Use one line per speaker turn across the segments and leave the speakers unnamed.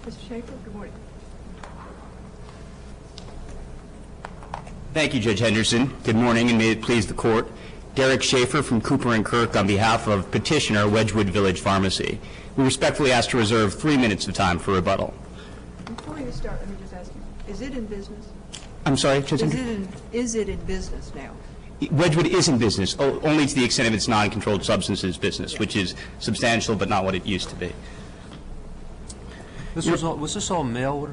Mr. Schaefer, good morning.
Thank you, Judge Henderson. Good morning, and may it please the Court. Derek Schaefer from Cooper & Kirk on behalf of petitioner Wedgwood Village Pharmacy. We respectfully ask to reserve 3 minutes of time for rebuttal.
Before you start, let me just ask you, is it in business?
I'm sorry, Judge Henderson?
Is it in business now?
Wedgwood is in business, only to the extent of its non-controlled substances business, which is substantial but not what it used to be.
Was this all mail order?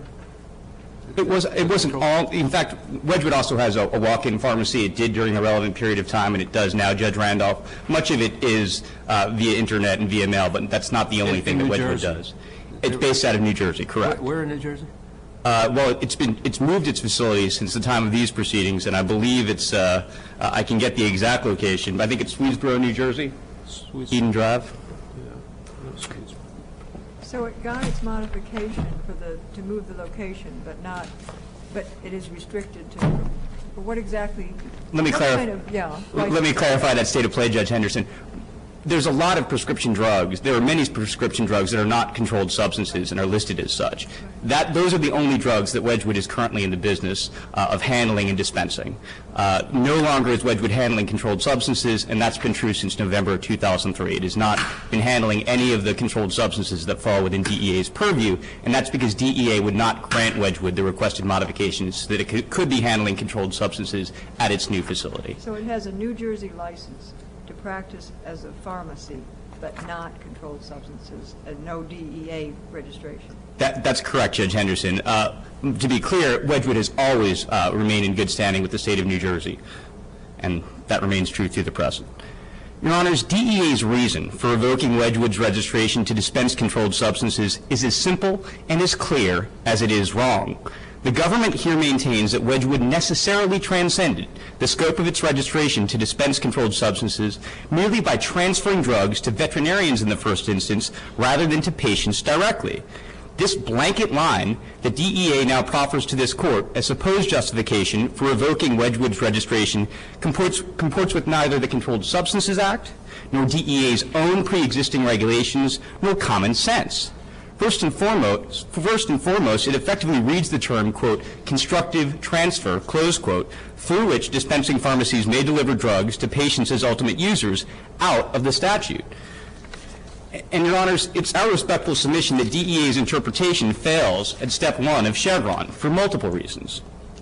It wasn't all. In fact, Wedgwood also has a walk-in pharmacy. It did during a relevant period of time, and it does now, Judge Randolph. Much of it is via Internet and via mail, but that's not the only thing that Wedgwood does. It's based out of New Jersey, correct.
Where in New Jersey?
Well, it's moved its facilities since the time of these proceedings, and I believe it's, I can get the exact location, but I think it's Swedesboro, New Jersey, Eden Drive.
Yeah, Swedesboro.
So it got its modification to move the location, but it is restricted to, what exactly?
Let me clarify. Let me clarify that state of play, Judge Henderson. There's a lot of prescription drugs. There are many prescription drugs that are not controlled substances and are listed as such. Those are the only drugs that Wedgwood is currently in the business of handling and dispensing. No longer is Wedgwood handling controlled substances, and that's been true since November of 2003. It has not been handling any of the controlled substances that fall within DEA's purview, and that's because DEA would not grant Wedgwood the requested modifications so that it could be handling controlled substances at its new facility.
So it has a New Jersey license to practice as a pharmacy, but not controlled substances, and no DEA registration.
That's correct, Judge Henderson. To be clear, Wedgwood has always remained in good standing with the state of New Jersey, and that remains true through the present. Your Honors, DEA's reason for revoking Wedgwood's registration to dispense controlled substances is as simple and as clear as it is wrong. The government here maintains that Wedgwood necessarily transcended the scope of its registration to dispense controlled substances merely by transferring drugs to veterinarians in the first instance rather than to patients directly. This blanket line that DEA now proffers to this court as supposed justification for revoking Wedgwood's registration comports with neither the Controlled Substances Act, nor DEA's own pre-existing regulations, nor common sense. First and foremost, it effectively reads the term, quote, constructive transfer, close quote, through which dispensing pharmacies may deliver drugs to patients as ultimate users out of the statute. And, Your Honors, it's our respectful submission that DEA's interpretation fails at step one of Chevron for multiple reasons.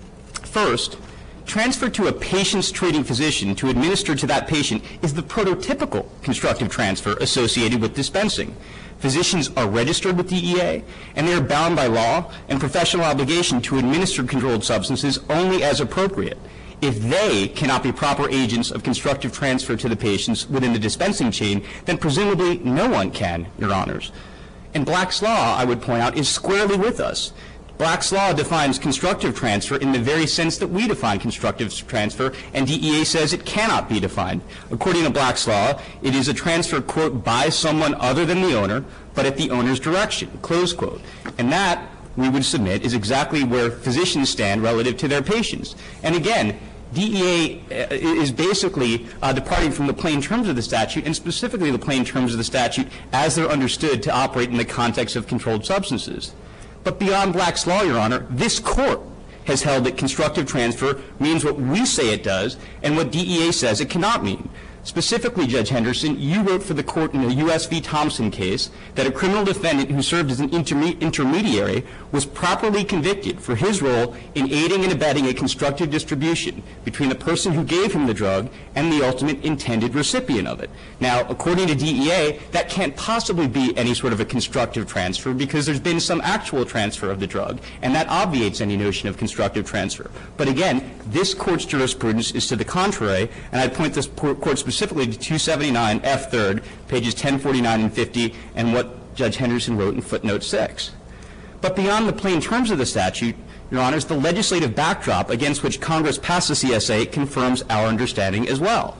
First, transfer to a patient's treating physician to administer to that patient is the prototypical constructive transfer associated with dispensing. Physicians are registered with DEA, and they are bound by law and professional obligation to administer controlled substances only as appropriate. If they cannot be proper agents of constructive transfer to the patients within the dispensing chain, then presumably no one can, Your Honors. And Black's Law, I would point out, is squarely with us. Black's Law defines constructive transfer in the very sense that we define constructive transfer, and DEA says it cannot be defined. According to Black's Law, it is a transfer, quote, by someone other than the owner, but at the owner's direction, close quote. And that, we would submit, is exactly where physicians stand relative to their patients. And again, DEA is basically departing from the plain terms of the statute, and specifically the plain terms of the statute as they're understood to operate in the context of controlled substances. But beyond Black's Law, Your Honor, this court has held that constructive transfer means what we say it does and what DEA says it cannot mean. Specifically, Judge Henderson, you wrote for the court in the U.S. v. Thompson case that a criminal defendant who served as an intermediary was properly convicted for his role in aiding and abetting a constructive distribution between the person who gave him the drug and the ultimate intended recipient of it. Now, according to DEA, that can't possibly be any sort of a constructive transfer because there's been some actual transfer of the drug, and that obviates any notion of constructive transfer. But again, this court's jurisprudence is to the contrary, and I'd point this court specifically to 279 F. 3rd, pages 1049 and 50, and what Judge Henderson wrote in footnote 6. But beyond the plain terms of the statute, Your Honors, the legislative backdrop against which Congress passed the CSA confirms our understanding as well.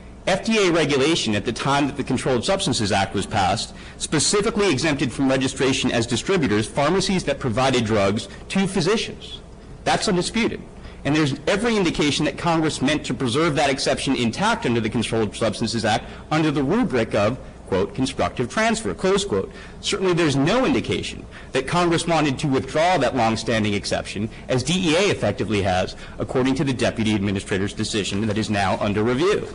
FDA regulation at the time that the Controlled Substances Act was passed specifically exempted from registration as distributors pharmacies that provided drugs to physicians. That's undisputed. And there's every indication that Congress meant to preserve that exception intact under the Controlled Substances Act under the rubric of quote, constructive transfer, close quote. Certainly there's no indication that Congress wanted to withdraw that longstanding exception, as DEA effectively has, according to the Deputy Administrator's decision that is now under review.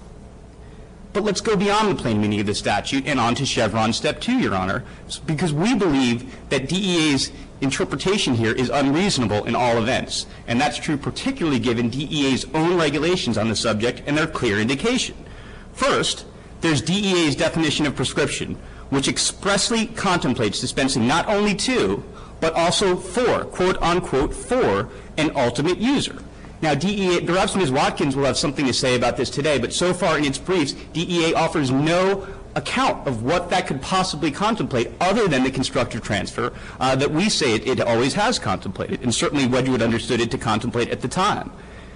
But let's go beyond the plain meaning of the statute and on to Chevron Step 2, Your Honor, because we believe that DEA's interpretation here is unreasonable in all events, and that's true particularly given DEA's own regulations on the subject and their clear indication. First, there's DEA's definition of prescription, which expressly contemplates dispensing not only to, but also for, quote unquote, for an ultimate user. Now, DEA, perhaps Ms. Watkins will have something to say about this today, but so far in its briefs, DEA offers no account of what that could possibly contemplate other than the constructive transfer that we say it always has contemplated, and certainly Wedgwood understood it to contemplate at the time.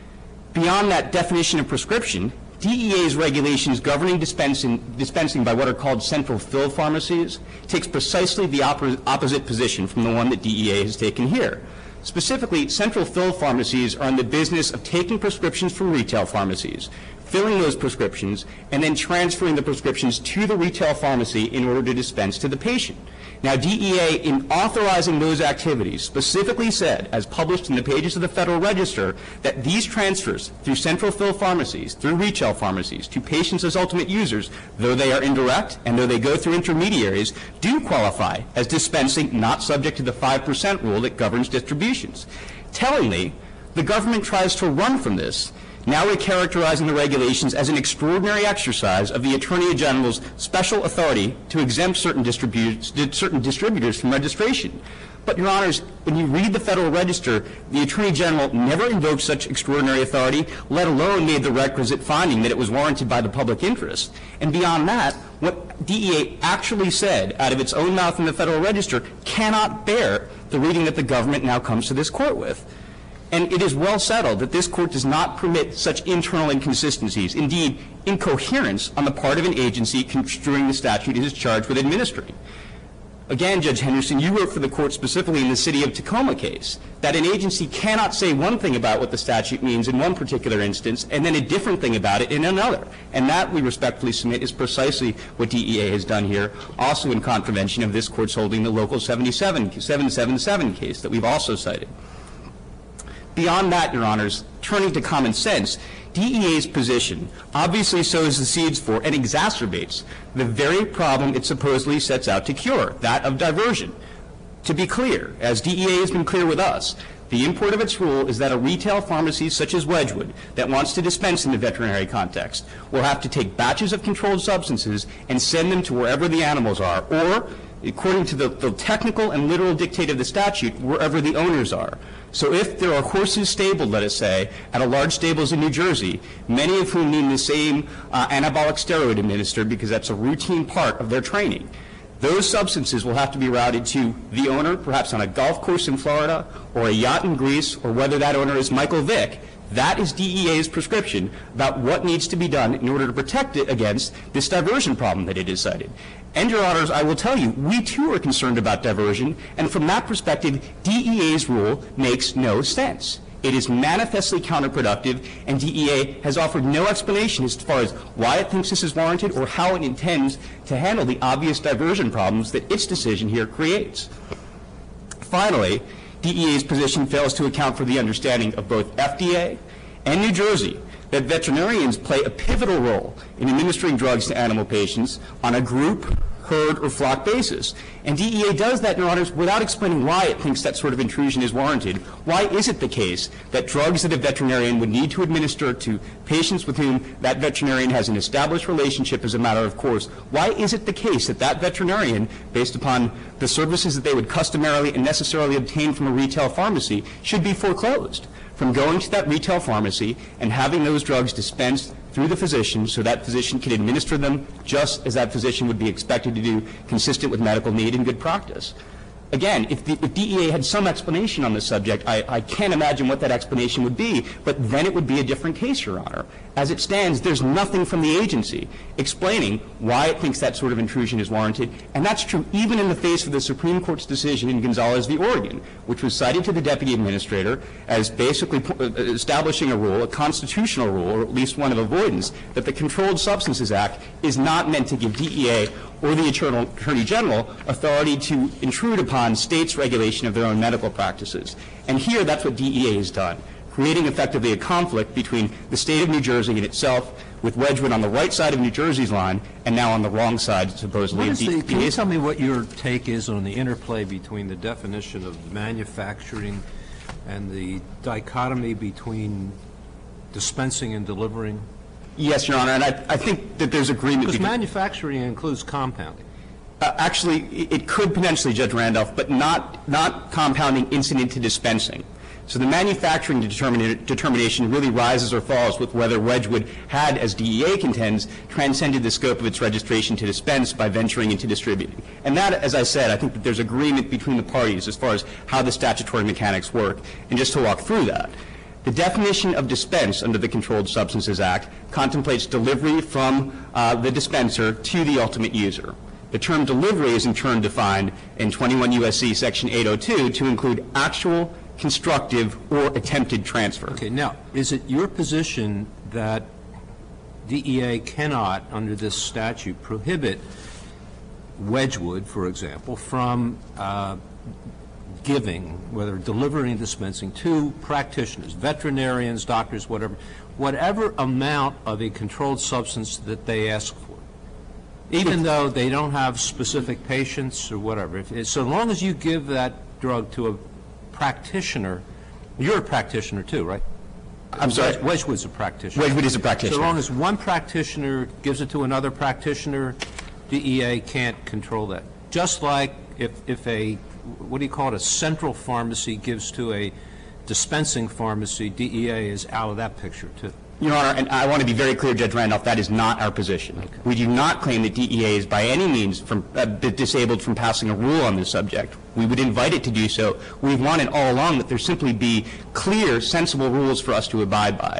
Beyond that definition of prescription, DEA's regulations governing dispensing by what are called central fill pharmacies takes precisely the opposite position from the one that DEA has taken here. Specifically, central fill pharmacies are in the business of taking prescriptions from retail pharmacies, filling those prescriptions, and then transferring the prescriptions to the retail pharmacy in order to dispense to the patient. Now, DEA, in authorizing those activities, specifically said, as published in the pages of the Federal Register, that these transfers through central fill pharmacies, through retail pharmacies, to patients as ultimate users, though they are indirect and though they go through intermediaries, do qualify as dispensing not subject to the 5% rule that governs distributions. Tellingly, the government tries to run from this, now recharacterizing the regulations as an extraordinary exercise of the Attorney General's special authority to exempt certain distributors from registration. But, Your Honors, when you read the Federal Register, the Attorney General never invoked such extraordinary authority, let alone made the requisite finding that it was warranted by the public interest. And beyond that, what DEA actually said out of its own mouth in the Federal Register cannot bear the reading that the government now comes to this court with. And it is well settled that this court does not permit such internal inconsistencies, indeed incoherence on the part of an agency construing the statute it is charged with administering. Again, Judge Henderson, you wrote for the court specifically in the City of Tacoma case that an agency cannot say one thing about what the statute means in one particular instance and then a different thing about it in another. And that, we respectfully submit, is precisely what DEA has done here, also in contravention of this court's holding the Local 777 case that we've also cited. Beyond that, Your Honors, turning to common sense, DEA's position obviously sows the seeds for and exacerbates the very problem it supposedly sets out to cure, that of diversion. To be clear, as DEA has been clear with us, the import of its rule is that a retail pharmacy such as Wedgwood that wants to dispense in the veterinary context will have to take batches of controlled substances and send them to wherever the animals are, or, according to the technical and literal dictate of the statute, wherever the owners are. So if there are horses stabled, let us say, at a large stables in New Jersey, many of whom need the same anabolic steroid administered because that's a routine part of their training, those substances will have to be routed to the owner, perhaps on a golf course in Florida, or a yacht in Greece, or whether that owner is Michael Vick. That is DEA's prescription about what needs to be done in order to protect it against this diversion problem that it has cited. And, Your Honors, I will tell you, we too are concerned about diversion, and from that perspective, DEA's rule makes no sense. It is manifestly counterproductive, and DEA has offered no explanation as far as why it thinks this is warranted or how it intends to handle the obvious diversion problems that its decision here creates. Finally, DEA's position fails to account for the understanding of both FDA and New Jersey that veterinarians play a pivotal role in administering drugs to animal patients on a group, herd, or flock basis. And DEA does that, Your Honors, without explaining why it thinks that sort of intrusion is warranted. Why is it the case that drugs that a veterinarian would need to administer to patients with whom that veterinarian has an established relationship as a matter of course, why is it the case that that veterinarian, based upon the services that they would customarily and necessarily obtain from a retail pharmacy, should be foreclosed from going to that retail pharmacy and having those drugs dispensed through the physician so that physician can administer them just as that physician would be expected to do, consistent with medical need and good practice? Again, if DEA had some explanation on this subject, I can't imagine what that explanation would be, but then it would be a different case, Your Honor. As it stands, there's nothing from the agency explaining why it thinks that sort of intrusion is warranted, and that's true even in the face of the Supreme Court's decision in Gonzalez v. Oregon, which was cited to the deputy administrator as basically establishing a rule, a constitutional rule, or at least one of avoidance, that the Controlled Substances Act is not meant to give DEA or the Attorney General authority to intrude upon states' regulation of their own medical practices. And here, that's what DEA has done, creating effectively a conflict between the state of New Jersey and itself, with Wedgwood on the right side of New Jersey's line and now on the wrong side, supposedly, of DEA's.
Can you tell me what your take is on the interplay between the definition of manufacturing and the dichotomy between dispensing and delivering?
Yes, Your Honor, and I think that there's agreement.
Because manufacturing includes compounding.
Actually, it could potentially, Judge Randolph, but not compounding incident to dispensing. So the manufacturing determination really rises or falls with whether Wedgwood had, as DEA contends, transcended the scope of its registration to dispense by venturing into distributing. And that, as I said, I think that there's agreement between the parties as far as how the statutory mechanics work. And just to walk through that, the definition of dispense under the Controlled Substances Act contemplates delivery from the dispenser to the ultimate user. The term delivery is in turn defined in 21 U.S.C. Section 802 to include actual, constructive, or attempted transfer.
Okay. Now, is it your position that DEA cannot, under this statute, prohibit Wedgwood, for example, from giving, whether delivering and dispensing, to practitioners, veterinarians, doctors, whatever amount of a controlled substance that they ask for, even though they don't have specific patients or whatever? So long as you give that drug to a practitioner, you're a practitioner too, right?
I'm sorry?
Wedgwood's a practitioner.
Wedgwood is a practitioner.
So long as one practitioner gives it to another practitioner, DEA can't control that. Just like if a, what do you call it, a central pharmacy gives to a dispensing pharmacy, DEA is out of that picture too.
Your Honor, and I want to be very clear, Judge Randolph, that is not our position. Okay. We do not claim that DEA is by any means disabled from passing a rule on this subject. We would invite it to do so. We've wanted all along that there simply be clear, sensible rules for us to abide by.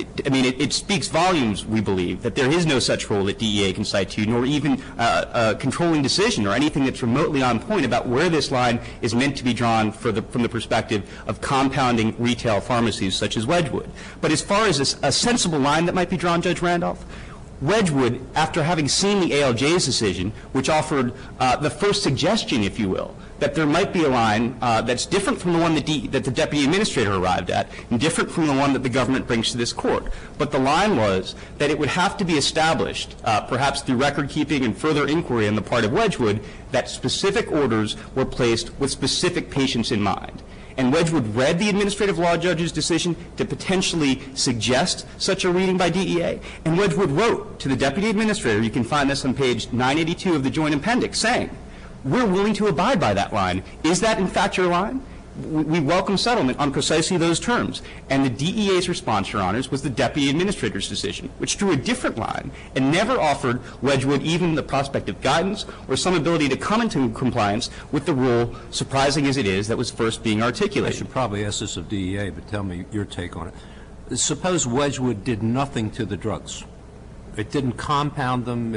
It speaks volumes, we believe, that there is no such rule that DEA can cite to, nor even a controlling decision or anything that's remotely on point about where this line is meant to be drawn from the perspective of compounding retail pharmacies such as Wedgwood. But as far as a sensible line that might be drawn, Judge Randolph, Wedgwood, after having seen the ALJ's decision, which offered the first suggestion, if you will, that there might be a line that's different from the one that the deputy administrator arrived at and different from the one that the government brings to this court. But the line was that it would have to be established, perhaps through record keeping and further inquiry on the part of Wedgwood, that specific orders were placed with specific patients in mind. And Wedgwood read the administrative law judge's decision to potentially suggest such a reading by DEA. And Wedgwood wrote to the deputy administrator, you can find this on page 982 of the joint appendix, saying, we're willing to abide by that line. Is that in fact your line? We welcome settlement on precisely those terms. And the DEA's response, Your Honors, was the deputy administrator's decision, which drew a different line and never offered Wedgwood even the prospect of guidance or some ability to come into compliance with the rule, surprising as it is, that was first being articulated.
I should probably ask this of DEA, but tell me your take on it. Suppose Wedgwood did nothing to the drugs. It didn't compound them.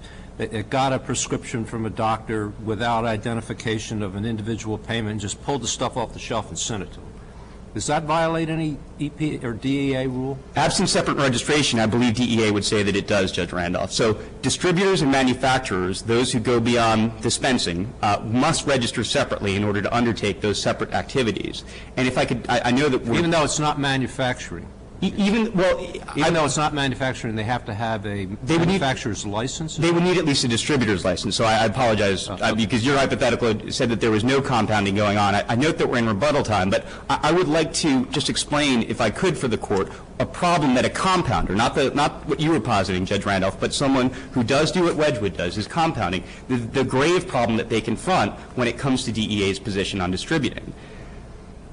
It got a prescription from a doctor without identification of an individual payment and just pulled the stuff off the shelf and sent it to them. Does that violate any EP or DEA rule?
Absent separate registration, I believe DEA would say that it does, Judge Randolph. So distributors and manufacturers, those who go beyond dispensing, must register separately in order to undertake those separate activities. And if I could, I know that we're...
Even though it's not manufacturing? Even though it's not manufacturing, they have to have a manufacturer's license?
They would need at least a distributor's license. So I apologize, because your hypothetical said that there was no compounding going on. I note that we're in rebuttal time, but I would like to just explain, if I could for the Court, a problem that a compounder, not what you were positing, Judge Randolph, but someone who does do what Wedgwood does, is compounding, the grave problem that they confront when it comes to DEA's position on distributing.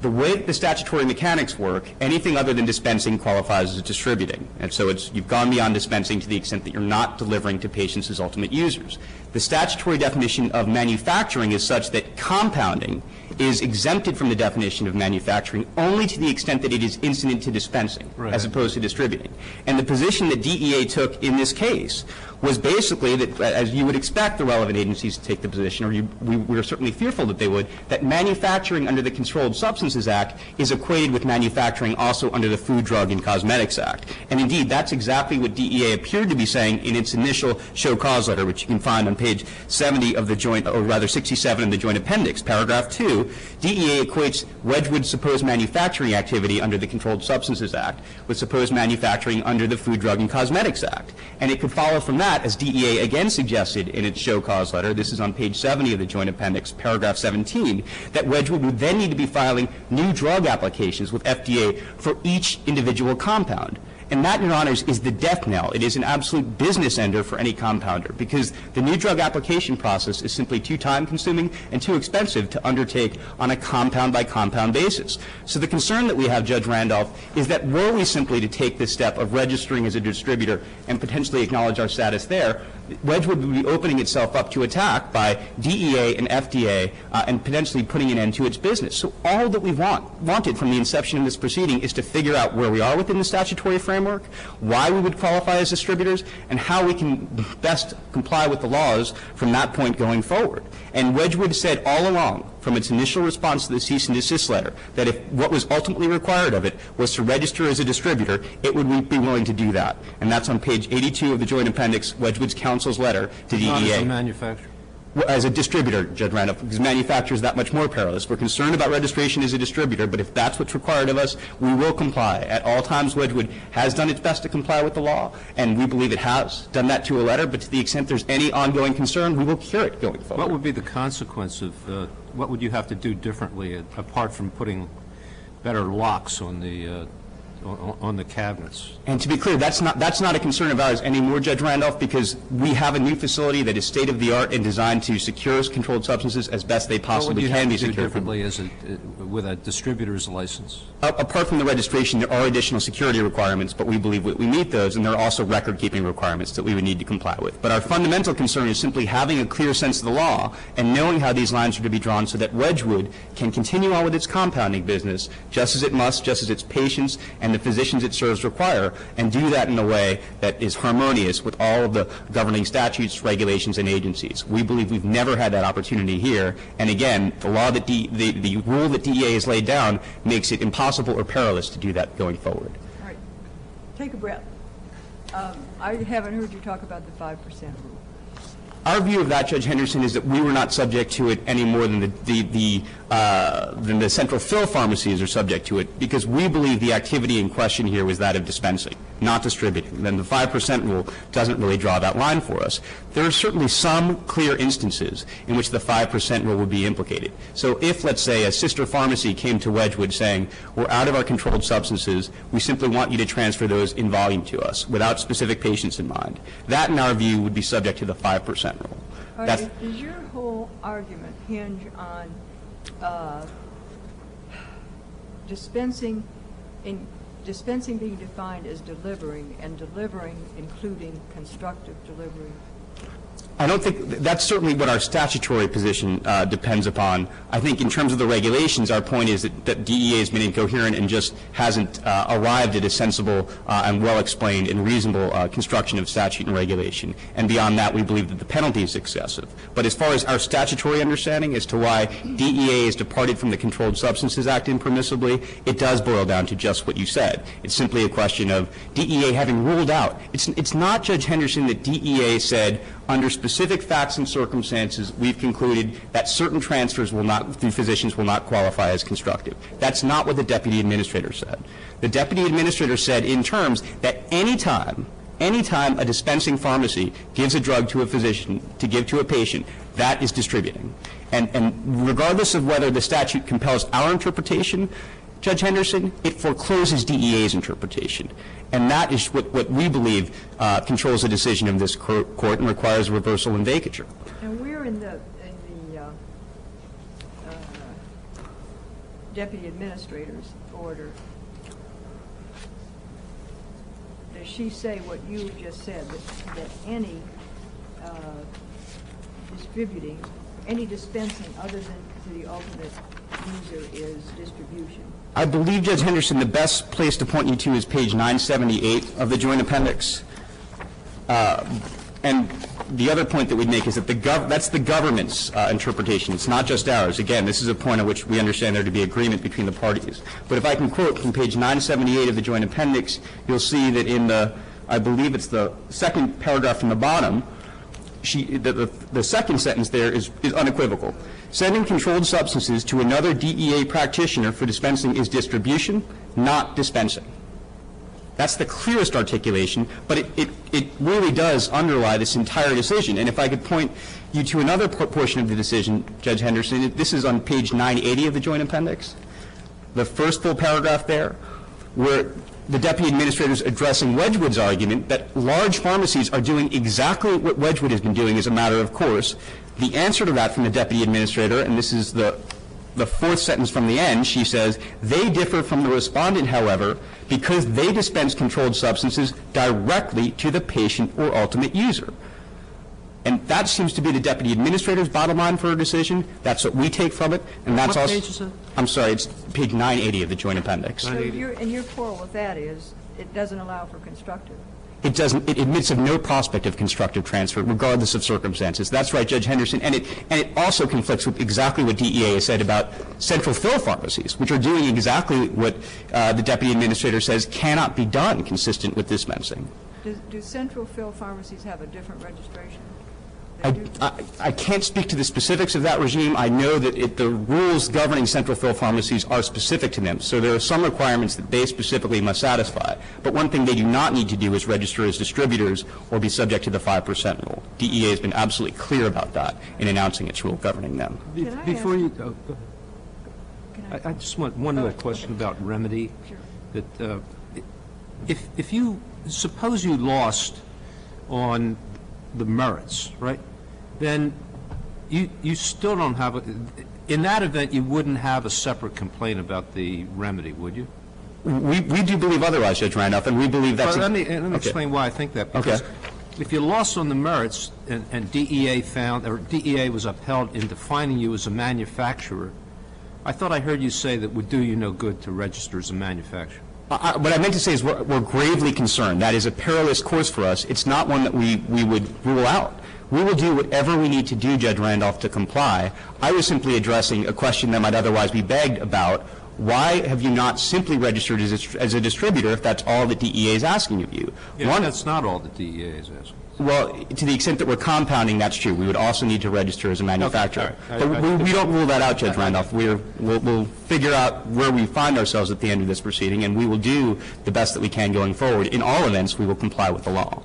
the way that the statutory mechanics work, anything other than dispensing qualifies as distributing. And so you've gone beyond dispensing to the extent that you're not delivering to patients as ultimate users. The statutory definition of manufacturing is such that compounding is exempted from the definition of manufacturing only to the extent that it is incident to dispensing, as opposed to distributing. And the position that DEA took in this case was basically that, as you would expect the relevant agencies to take the position, or we were certainly fearful that they would, that manufacturing under the Controlled Substances Act is equated with manufacturing also under the Food, Drug, and Cosmetics Act. And indeed, that's exactly what DEA appeared to be saying in its initial show cause letter, which you can find on page 70 of the joint, or rather 67 in the joint appendix, paragraph 2. DEA equates Wedgwood's supposed manufacturing activity under the Controlled Substances Act with supposed manufacturing under the Food, Drug, and Cosmetics Act. And it could follow from that, as DEA again suggested in its show cause letter, this is on page 70 of the joint appendix, paragraph 17, that Wedgwood would then need to be filing new drug applications with FDA for each individual compound. And that, Your Honors, is the death knell. It is an absolute business ender for any compounder, because the new drug application process is simply too time-consuming and too expensive to undertake on a compound-by-compound basis. So the concern that we have, Judge Randolph, is that were we simply to take this step of registering as a distributor and potentially acknowledge our status there, Wedgwood would be opening itself up to attack by DEA and FDA and potentially putting an end to its business. So all that we've wanted from the inception of this proceeding is to figure out where we are within the statutory framework, why we would qualify as distributors, and how we can best comply with the laws from that point going forward. And Wedgwood said all along, from its initial response to the cease and desist letter, that if what was ultimately required of it was to register as a distributor, it would be willing to do that. And that's on page 82 of the joint appendix, Wedgwood's counsel's letter to DEA.
Not as a manufacturer.
Well, as a distributor, Judge Randolph, because manufacture is that much more perilous. We're concerned about registration as a distributor, but if that's what's required of us, we will comply. At all times, Wedgwood has done its best to comply with the law, and we believe it has done that to a letter, but to the extent there's any ongoing concern, we will cure it going forward.
What would be the consequence of, what would you have to do differently, apart from putting better locks on the cabinets?
And to be clear, that's not a concern of ours anymore, Judge Randolph, because we have a new facility that is state-of-the-art and designed to secure controlled substances as best they possibly can be secured.
What would you have to do differently with a distributor's license?
Apart from the registration, there are additional security requirements, but we believe we meet those, and there are also record-keeping requirements that we would need to comply with. But our fundamental concern is simply having a clear sense of the law and knowing how these lines are to be drawn so that Wedgwood can continue on with its compounding business just as it must, just as its patients and the physicians it serves require, and do that in a way that is harmonious with all of the governing statutes, regulations, and agencies. We believe we've never had that opportunity here, and again, the law that the rule that DEA has laid down makes it impossible or perilous to do that going forward.
All right. Take a breath. I haven't heard you talk about the 5% rule.
Our view of that, Judge Henderson, is that we were not subject to it any more than the central fill pharmacies are subject to it, because we believe the activity in question here was that of dispensing, not distributing. Then the 5% rule doesn't really draw that line for us. There are certainly some clear instances in which the 5% rule would be implicated. So if, let's say, a sister pharmacy came to Wedgwood saying, we're out of our controlled substances, we simply want you to transfer those in volume to us without specific patients in mind, that, in our view, would be subject to the 5% rule.
All right. Does your whole argument hinge on dispensing being defined as delivering, and delivering including constructive delivery?
I don't think that's certainly what our statutory position depends upon. I think in terms of the regulations, our point is that DEA has been incoherent and just hasn't arrived at a sensible and well-explained and reasonable construction of statute and regulation. And beyond that, we believe that the penalty is excessive. But as far as our statutory understanding as to why DEA has departed from the Controlled Substances Act impermissibly, it does boil down to just what you said. It's simply a question of DEA having ruled out. It's not, Judge Henderson, that DEA said, under specific facts and circumstances, we've concluded that certain transfers will not, through physicians, will not qualify as constructive. That's not what the deputy administrator said. The deputy administrator said in terms that any time a dispensing pharmacy gives a drug to a physician to give to a patient, that is distributing. And regardless of whether the statute compels our interpretation, Judge Henderson, it forecloses DEA's interpretation. And that is what we believe controls the decision of this court and requires reversal and vacature.
And we're in deputy administrator's order, does she say what you've just said, that any distributing, any dispensing other than to the ultimate user is distribution?
I believe, Judge Henderson, the best place to point you to is page 978 of the Joint Appendix. And the other point that we'd make is that that's the government's interpretation. It's not just ours. Again, this is a point at which we understand there to be agreement between the parties. But if I can quote from page 978 of the Joint Appendix, you'll see that in the, I believe it's the second paragraph from the bottom, the second sentence there is unequivocal. Sending controlled substances to another DEA practitioner for dispensing is distribution, not dispensing. That's the clearest articulation, but it really does underlie this entire decision. And if I could point you to another portion of the decision, Judge Henderson, this is on page 980 of the Joint Appendix, the first full paragraph there, where the deputy administrator is addressing Wedgwood's argument that large pharmacies are doing exactly what Wedgwood has been doing as a matter of course. The answer to that from the deputy administrator, and this is the fourth sentence from the end, she says, they differ from the respondent, however, because they dispense controlled substances directly to the patient or ultimate user. And that seems to be the deputy administrator's bottom line for her decision. That's what we take from it. And that's
What
also,
page is it?
I'm sorry, it's page 980 of the Joint Appendix.
So your quarrel with that is it doesn't allow for constructive.
It doesn't. It admits of no prospect of constructive transfer, regardless of circumstances. That's right, Judge Henderson. And it also conflicts with exactly what DEA has said about central fill pharmacies, which are doing exactly what the deputy administrator says cannot be done consistent with dispensing.
Do central fill pharmacies have a different registration? They do?
I can't speak to the specifics of that regime. I know that the rules governing central fill pharmacies are specific to them, so there are some requirements that they specifically must satisfy. But one thing they do not need to do is register as distributors or be subject to the 5% rule. DEA has been absolutely clear about that in announcing its rule governing them.
Can I
Before
ask-
you go ahead. I just want one more question about remedy.
Sure.
That if you suppose you lost on the merits, right? Then you still don't have a, in that event you wouldn't have a separate complaint about the remedy, would you?
We do believe otherwise, Judge Randolph, and we believe that's
Let me explain why I think that. Because if you lost on the merits and DEA found, or DEA was upheld in defining you as a manufacturer, I thought I heard you say that would do you no good to register as a manufacturer.
What I meant to say is we're gravely concerned. That is a perilous course for us. It's not one that we would rule out. We will do whatever we need to do, Judge Randolph, to comply. I was simply addressing a question that might otherwise be begged about. Why have you not simply registered as a distributor if that's all that DEA is asking of you?
Yeah, that's not all the DEA is asking.
Well, to the extent that we're compounding, that's true. We would also need to register as a manufacturer.
Okay, all right.
But we don't rule that out, Judge Randolph. We'll figure out where we find ourselves at the end of this proceeding, and we will do the best that we can going forward. In all events, we will comply with the law.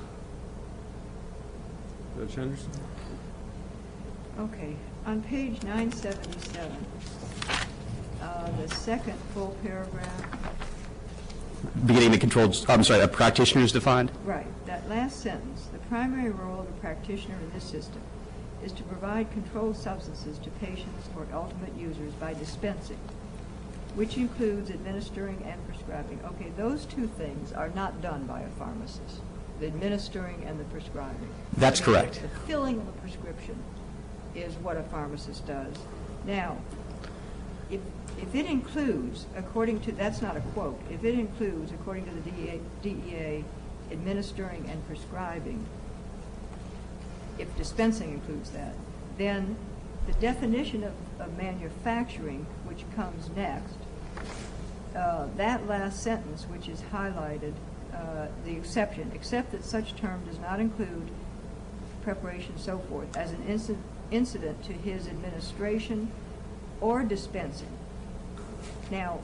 Judge Henderson?
Okay. On page 977, the second full paragraph.
Beginning the controlled, I'm sorry, a practitioner is defined?
Right. That last sentence, the primary role of a practitioner in this system is to provide controlled substances to patients or ultimate users by dispensing, which includes administering and prescribing. Okay, those two things are not done by a pharmacist, the administering and the prescribing.
That's correct.
The filling of a prescription is what a pharmacist does. Now, if it includes, according to, that's not a quote, if it includes, according to the DEA, administering and prescribing, if dispensing includes that, then the definition of manufacturing, which comes next, that last sentence, which is highlighted, the exception, except that such term does not include preparation and so forth, as an incident to his administration or dispensing. Now,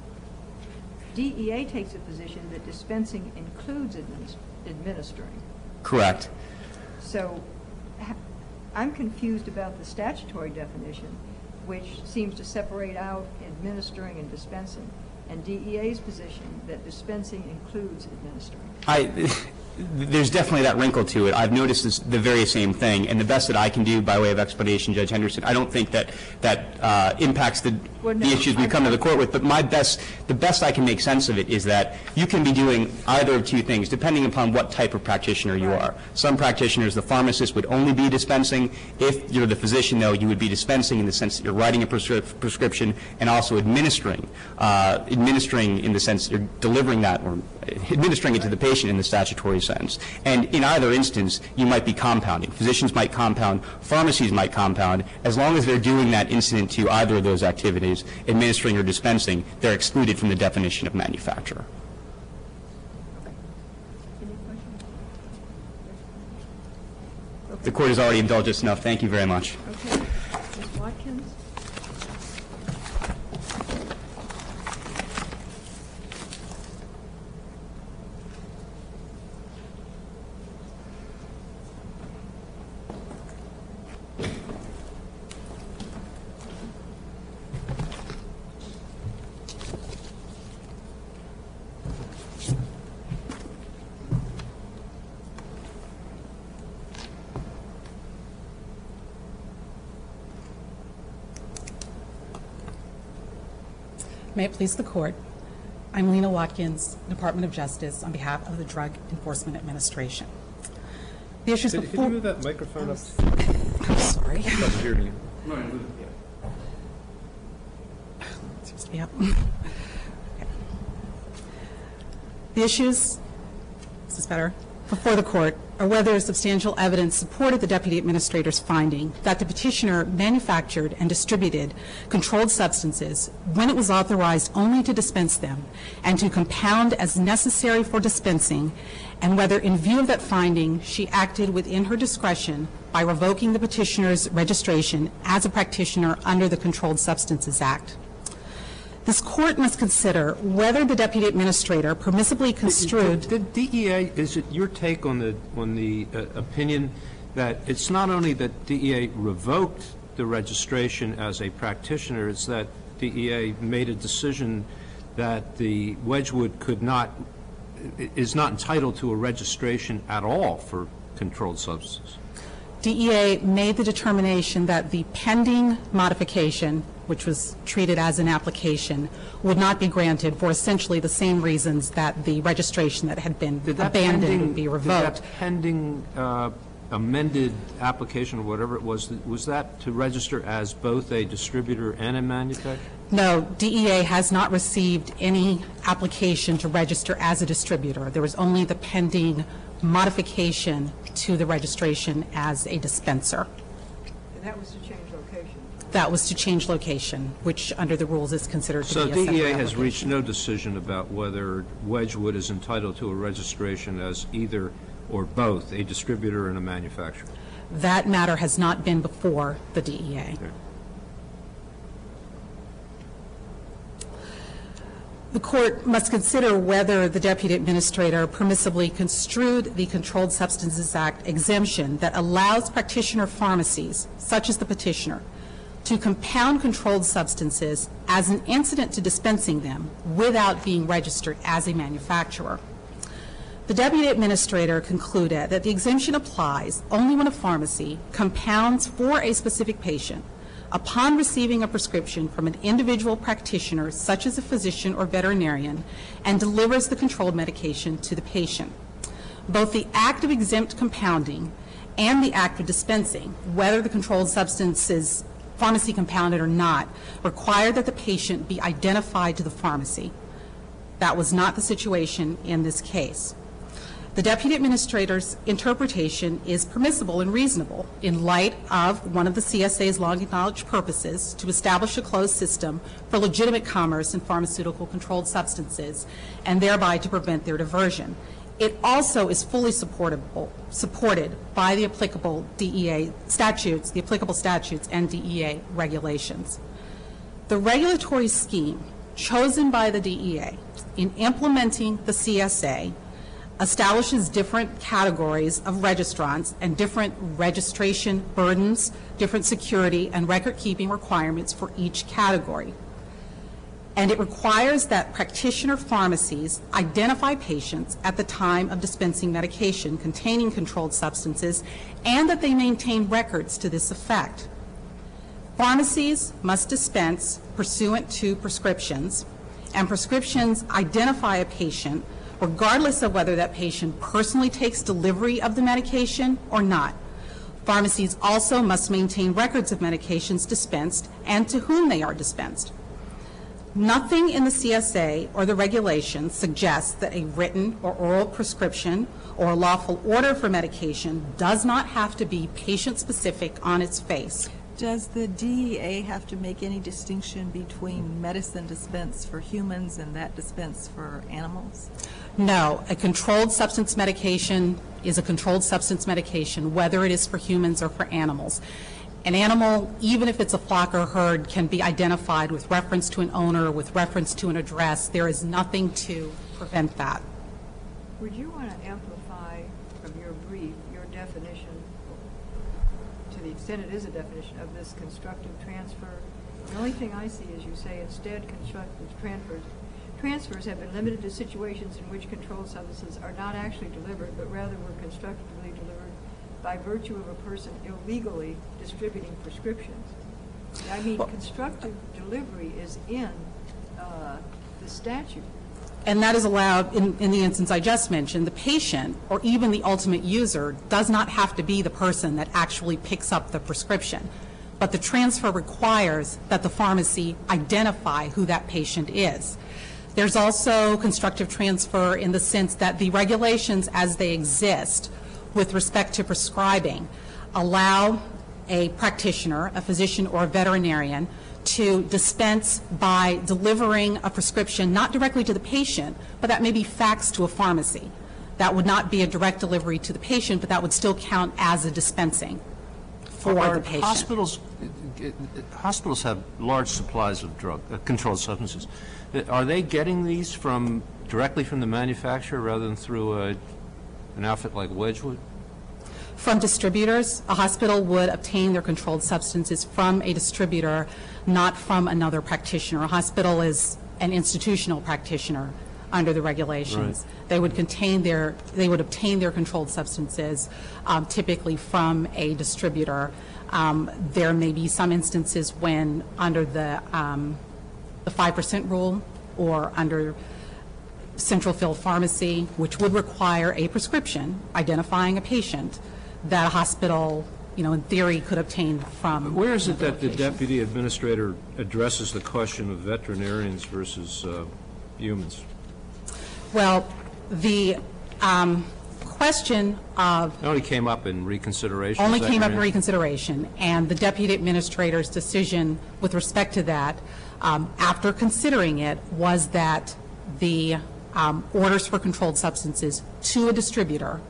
DEA takes a position that dispensing includes administering.
Correct.
So I'm confused about the statutory definition, which seems to separate out administering and dispensing, and DEA's position that dispensing includes administering.
there's definitely that wrinkle to it. I've noticed the very same thing, and the best that I can do by way of explanation, Judge Henderson, I don't think that impacts the issues we come to the court with, but the best I can make sense of it is that you can be doing either of two things, depending upon what type of practitioner you are. Some practitioners, the pharmacist, would only be dispensing. If you're the physician, though, you would be dispensing in the sense that you're writing a prescription and also administering in the sense you're delivering that or administering it to the patient in the statutory sense. And in either instance, you might be compounding. Physicians might compound, pharmacies might compound. As long as they're doing that incident to either of those activities, administering or dispensing, they're excluded from the definition of manufacturer. The court has already indulged us enough. Thank you very much.
Okay. Ms. Watkins?
May it please the Court, I'm Lena Watkins, Department of Justice, on behalf of the Drug Enforcement Administration. The issues
Could
before...
you move that microphone up?
I'm sorry.
I'm not hearing you.
Seems to be up. Okay. The issues, is this better? Before the Court are whether substantial evidence supported the Deputy Administrator's finding that the petitioner manufactured and distributed controlled substances when it was authorized only to dispense them and to compound as necessary for dispensing, and whether in view of that finding she acted within her discretion by revoking the petitioner's registration as a practitioner under the Controlled Substances Act. This Court must consider whether the Deputy Administrator permissibly construed...
The DEA, is it your take on the opinion that it's not only that DEA revoked the registration as a practitioner, it's that DEA made a decision that the Wedgwood is not entitled to a registration at all for controlled substances?
DEA made the determination that the pending modification, which was treated as an application, would not be granted for essentially the same reasons that the registration that had been abandoned would be revoked.
Did that pending amended application or whatever it was that to register as both a distributor and a manufacturer?
No, DEA has not received any application to register as a distributor. There was only the pending modification to the registration as a dispenser.
And that was to change location.
That was to change location, which under the rules is considered to be a separate
So DEA has
application.
reached no decision about whether Wedgwood is entitled to a registration as either or both a distributor and a manufacturer?
That matter has not been before the DEA.
Okay.
The Court must consider whether the Deputy Administrator permissibly construed the Controlled Substances Act exemption that allows practitioner pharmacies, such as the petitioner, to compound controlled substances as an incident to dispensing them without being registered as a manufacturer. The Deputy Administrator concluded that the exemption applies only when a pharmacy compounds for a specific patient upon receiving a prescription from an individual practitioner, such as a physician or veterinarian, and delivers the controlled medication to the patient. Both the act of exempt compounding and the act of dispensing, whether the controlled substance is pharmacy compounded or not, require that the patient be identified to the pharmacy. That was not the situation in this case. The Deputy Administrator's interpretation is permissible and reasonable in light of one of the CSA's long-acknowledged purposes to establish a closed system for legitimate commerce in pharmaceutical controlled substances and thereby to prevent their diversion. It also is fully supported by the applicable DEA statutes, the applicable statutes and DEA regulations. The regulatory scheme chosen by the DEA in implementing the CSA establishes different categories of registrants and different registration burdens, different security and record-keeping requirements for each category. And it requires that practitioner pharmacies identify patients at the time of dispensing medication containing controlled substances and that they maintain records to this effect. Pharmacies must dispense pursuant to prescriptions, and prescriptions identify a patient regardless of whether that patient personally takes delivery of the medication or not. Pharmacies also must maintain records of medications dispensed and to whom they are dispensed. Nothing in the CSA or the regulations suggests that a written or oral prescription or a lawful order for medication does not have to be patient-specific on its face.
Does the DEA have to make any distinction between medicine dispensed for humans and that dispensed for animals?
No, a controlled substance medication is a controlled substance medication, whether it is for humans or for animals. An animal, even if it's a flock or herd, can be identified with reference to an owner, with reference to an address. There is nothing to prevent that.
Would you want to amplify from your brief your definition, to the extent it is a definition, of this constructive transfer? The only thing I see is you say instead constructive transfers have been limited to situations in which controlled substances are not actually delivered, but rather were constructively delivered by virtue of a person illegally distributing prescriptions. I mean, constructive delivery is in the statute.
And that is allowed in the instance I just mentioned. The patient, or even the ultimate user, does not have to be the person that actually picks up the prescription. But the transfer requires that the pharmacy identify who that patient is. There's also constructive transfer in the sense that the regulations as they exist with respect to prescribing allow a practitioner, a physician or a veterinarian, to dispense by delivering a prescription not directly to the patient, but that may be faxed to a pharmacy. That would not be a direct delivery to the patient, but that would still count as a dispensing for the patient.
Hospitals have large supplies of controlled substances. Are they getting these directly from the manufacturer rather than through an outfit like Wedgwood?
From distributors. A hospital would obtain their controlled substances from a distributor, not from another practitioner. A hospital is an institutional practitioner under the regulations.
Right.
They would obtain their controlled substances typically from a distributor. There may be some instances when under the 5% rule or under central fill pharmacy, which would require a prescription identifying a patient, that a hospital, in theory, could obtain from.
Where is it that the deputy administrator addresses the question of veterinarians versus humans?
Well, the question of
It only came up in reconsideration.
only came up in reconsideration, and the deputy administrator's decision with respect to that, after considering it, was that the orders for controlled substances to a distributor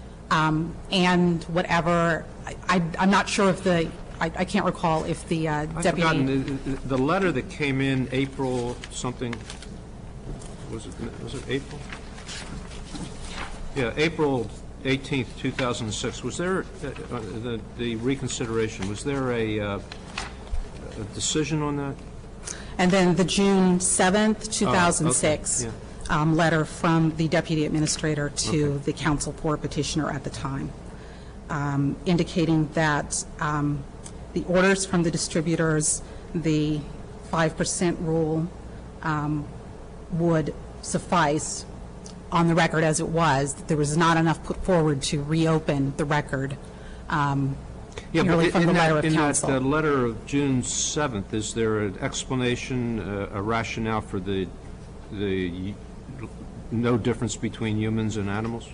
and whatever, I'm not sure if I can't recall if the deputy.
I've forgotten the letter that came in April something. Was it April? Yeah, April 18th, 2006. Was there the reconsideration? Was there a decision on that?
And then the June 7th, 2006 letter from the deputy administrator to the counsel for petitioner at the time, indicating that the orders from the distributors, the 5% rule would suffice on the record as it was. There was not enough put forward to reopen the record. Merely from the letter of counsel.
In that letter of June 7th, is there an explanation, a rationale for the no difference between humans and animals?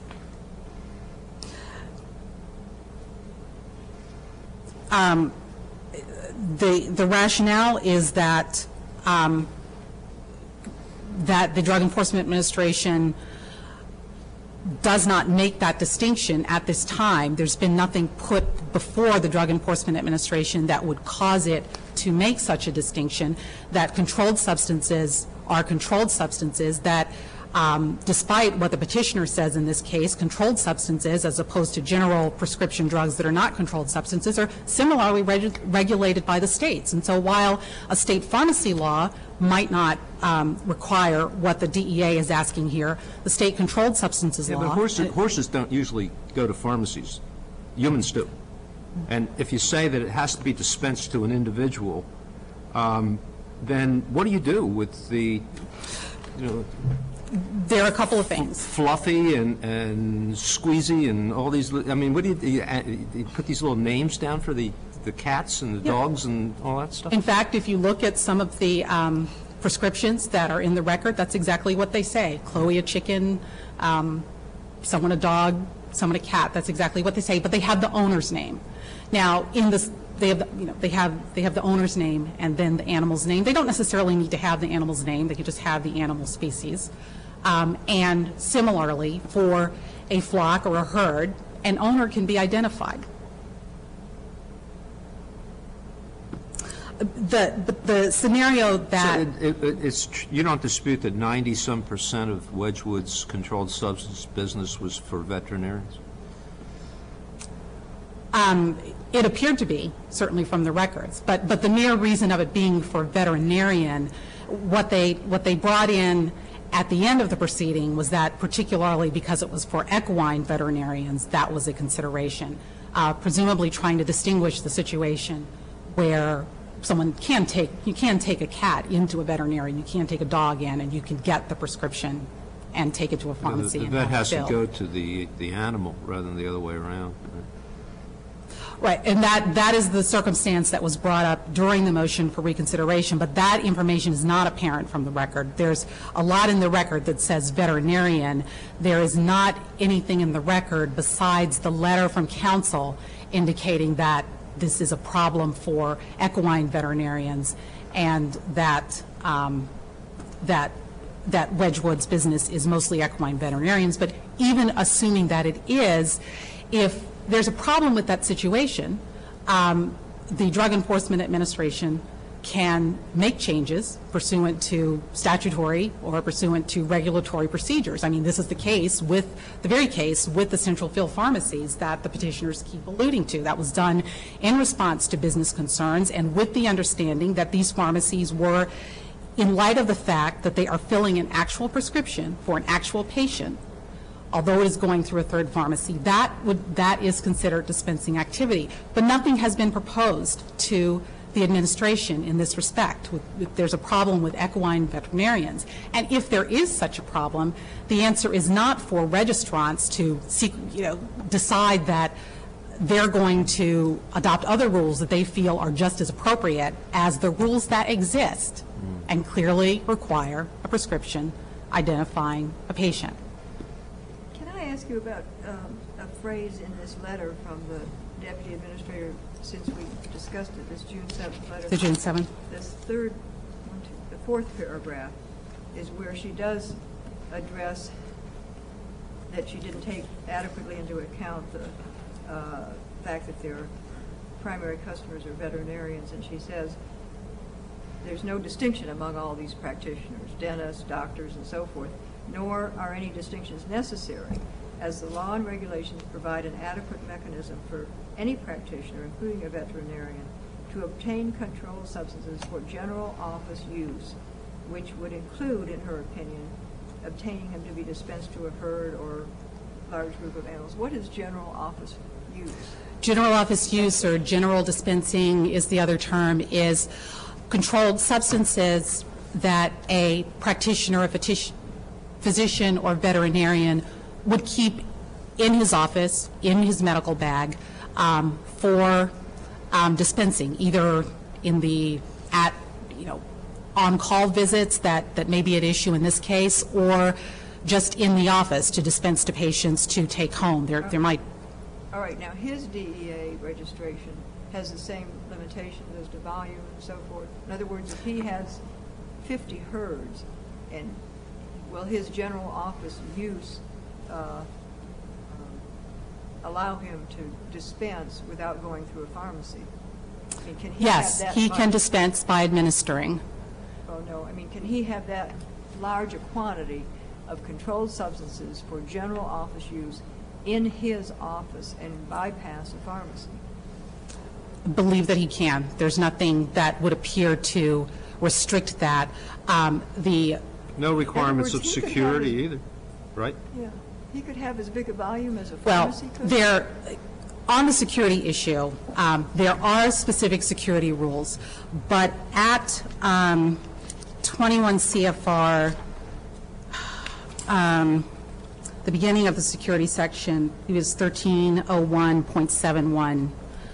The rationale is that that the Drug Enforcement Administration does not make that distinction at this time. There's been nothing put before the Drug Enforcement Administration that would cause it to make such a distinction, that controlled substances are controlled substances, that despite what the petitioner says in this case, controlled substances, as opposed to general prescription drugs that are not controlled substances, are similarly regulated by the states. And so while a state pharmacy law might not require what the DEA is asking here, the state controlled substances law.
But horses don't usually go to pharmacies. Humans do. And if you say that it has to be dispensed to an individual, then what do you do with the,
there are a couple of things.
Fluffy and Squeezy and all these, I mean, what do you put these little names down for the cats and the dogs and all that stuff?
In fact, if you look at some of the prescriptions that are in the record, that's exactly what they say. Chloe a chicken, someone a dog, someone a cat. That's exactly what they say, but they have the owner's name. Now, in this, they have the owner's name and then the animal's name. They don't necessarily need to have the animal's name. They could just have the animal species. And similarly, for a flock or a herd, an owner can be identified. The scenario that...
So you don't dispute that 90-some% of Wedgwood's controlled substance business was for veterinarians?
It appeared to be, certainly from the records. But the mere reason of it being for veterinarian, what they brought in at the end of the proceeding was that, particularly because it was for equine veterinarians, that was a consideration, presumably trying to distinguish the situation where someone can take a cat into a veterinarian, you can take a dog in, and you can get the prescription and take it to a pharmacy.
The vet has to go to the animal rather than the other way around.
Right, and that is the circumstance that was brought up during the motion for reconsideration, but that information is not apparent from the record. There's a lot in the record that says veterinarian. There is not anything in the record besides the letter from counsel indicating that this is a problem for equine veterinarians and that that Wedgwood's business is mostly equine veterinarians. But even assuming that it is, if there's a problem with that situation, the Drug Enforcement Administration can make changes pursuant to statutory or pursuant to regulatory procedures. I mean, this is the case with the very case with the central fill pharmacies that the petitioners keep alluding to. That was done in response to business concerns and with the understanding that these pharmacies were, in light of the fact that they are filling an actual prescription for an actual patient, although it is going through a third pharmacy, that is considered dispensing activity. But nothing has been proposed to the administration in this respect. There's a problem with equine veterinarians. And if there is such a problem, the answer is not for registrants to decide that they're going to adopt other rules that they feel are just as appropriate as the rules that exist and clearly require a prescription identifying a patient.
Can I ask you about a phrase in this letter from the Deputy Administrator, since we discussed it, this June 7th letter?
The June 7th?
This the fourth paragraph is where she does address that she didn't take adequately into account the fact that their primary customers are veterinarians, and she says there's no distinction among all these practitioners, dentists, doctors, and so forth, nor are any distinctions necessary, as the law and regulations provide an adequate mechanism for any practitioner, including a veterinarian, to obtain controlled substances for general office use, which would include, in her opinion, obtaining them to be dispensed to a herd or large group of animals. What is general office use?
General office use, or general dispensing is the other term, is controlled substances that a practitioner, a physician or veterinarian would keep in his office, in his medical bag, for dispensing, either in the on-call visits that may be at issue in this case, or just in the office to dispense to patients to take home. There might.
All right. Now, his DEA registration has the same limitations as to volume and so forth. In other words, if he has 50 herds, and will his general office use allow him to dispense without going through a pharmacy? I mean, can he
yes,
have that
he
much?
can dispense by administering.
Oh, no. I mean, can he have that large a quantity of controlled substances for general office use in his office and bypass a pharmacy?
Believe that he can. There's nothing that would appear to restrict that.
No requirements of
words, he could
security
have
either, right?
Yeah. He could have as big a volume as a
Well,
pharmacy could?
on the security issue, there are specific security rules, but at 21 CFR, the beginning of the security section, it was 1301.71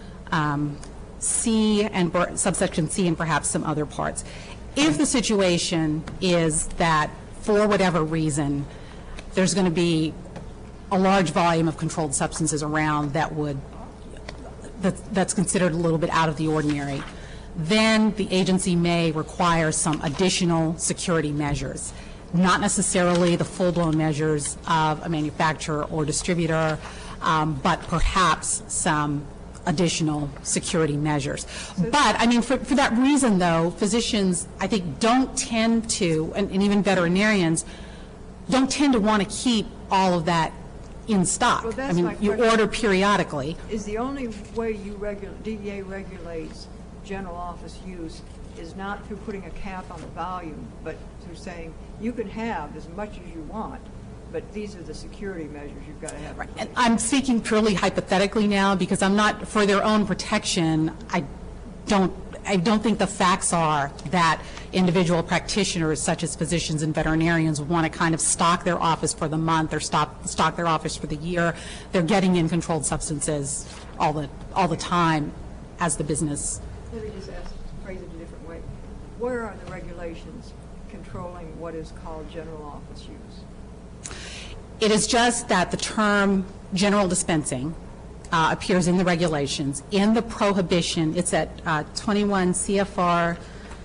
C and subsection C and perhaps some other parts. If the situation is that for whatever reason there's going to be a large volume of controlled substances around that's considered a little bit out of the ordinary, then the agency may require some additional security measures, not necessarily the full-blown measures of a manufacturer or distributor, but perhaps some additional security measures. But, I mean, for that reason, though, physicians, I think, don't tend to, and even veterinarians, don't tend to want to keep all of that in stock.
Well, that's
I mean,
my
you
question.
order periodically.
Is the only way DEA regulates general office use is not through putting a cap on the volume, but through saying you can have as much as you want, but these are the security measures you've got to have. in place.
And I'm speaking purely hypothetically now because I'm not, for their own protection, I don't think the facts are that individual practitioners such as physicians and veterinarians would want to kind of stock their office for the month or stock their office for the year. They're getting in controlled substances all the time as the business.
Let me just phrase it a different way. Where are the regulations controlling what is called general office use?
It is just that the term general dispensing appears in the regulations. In the prohibition, it's at 21 CFR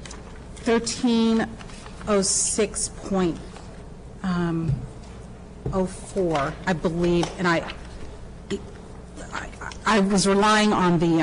1306.04, I believe, and I was relying on the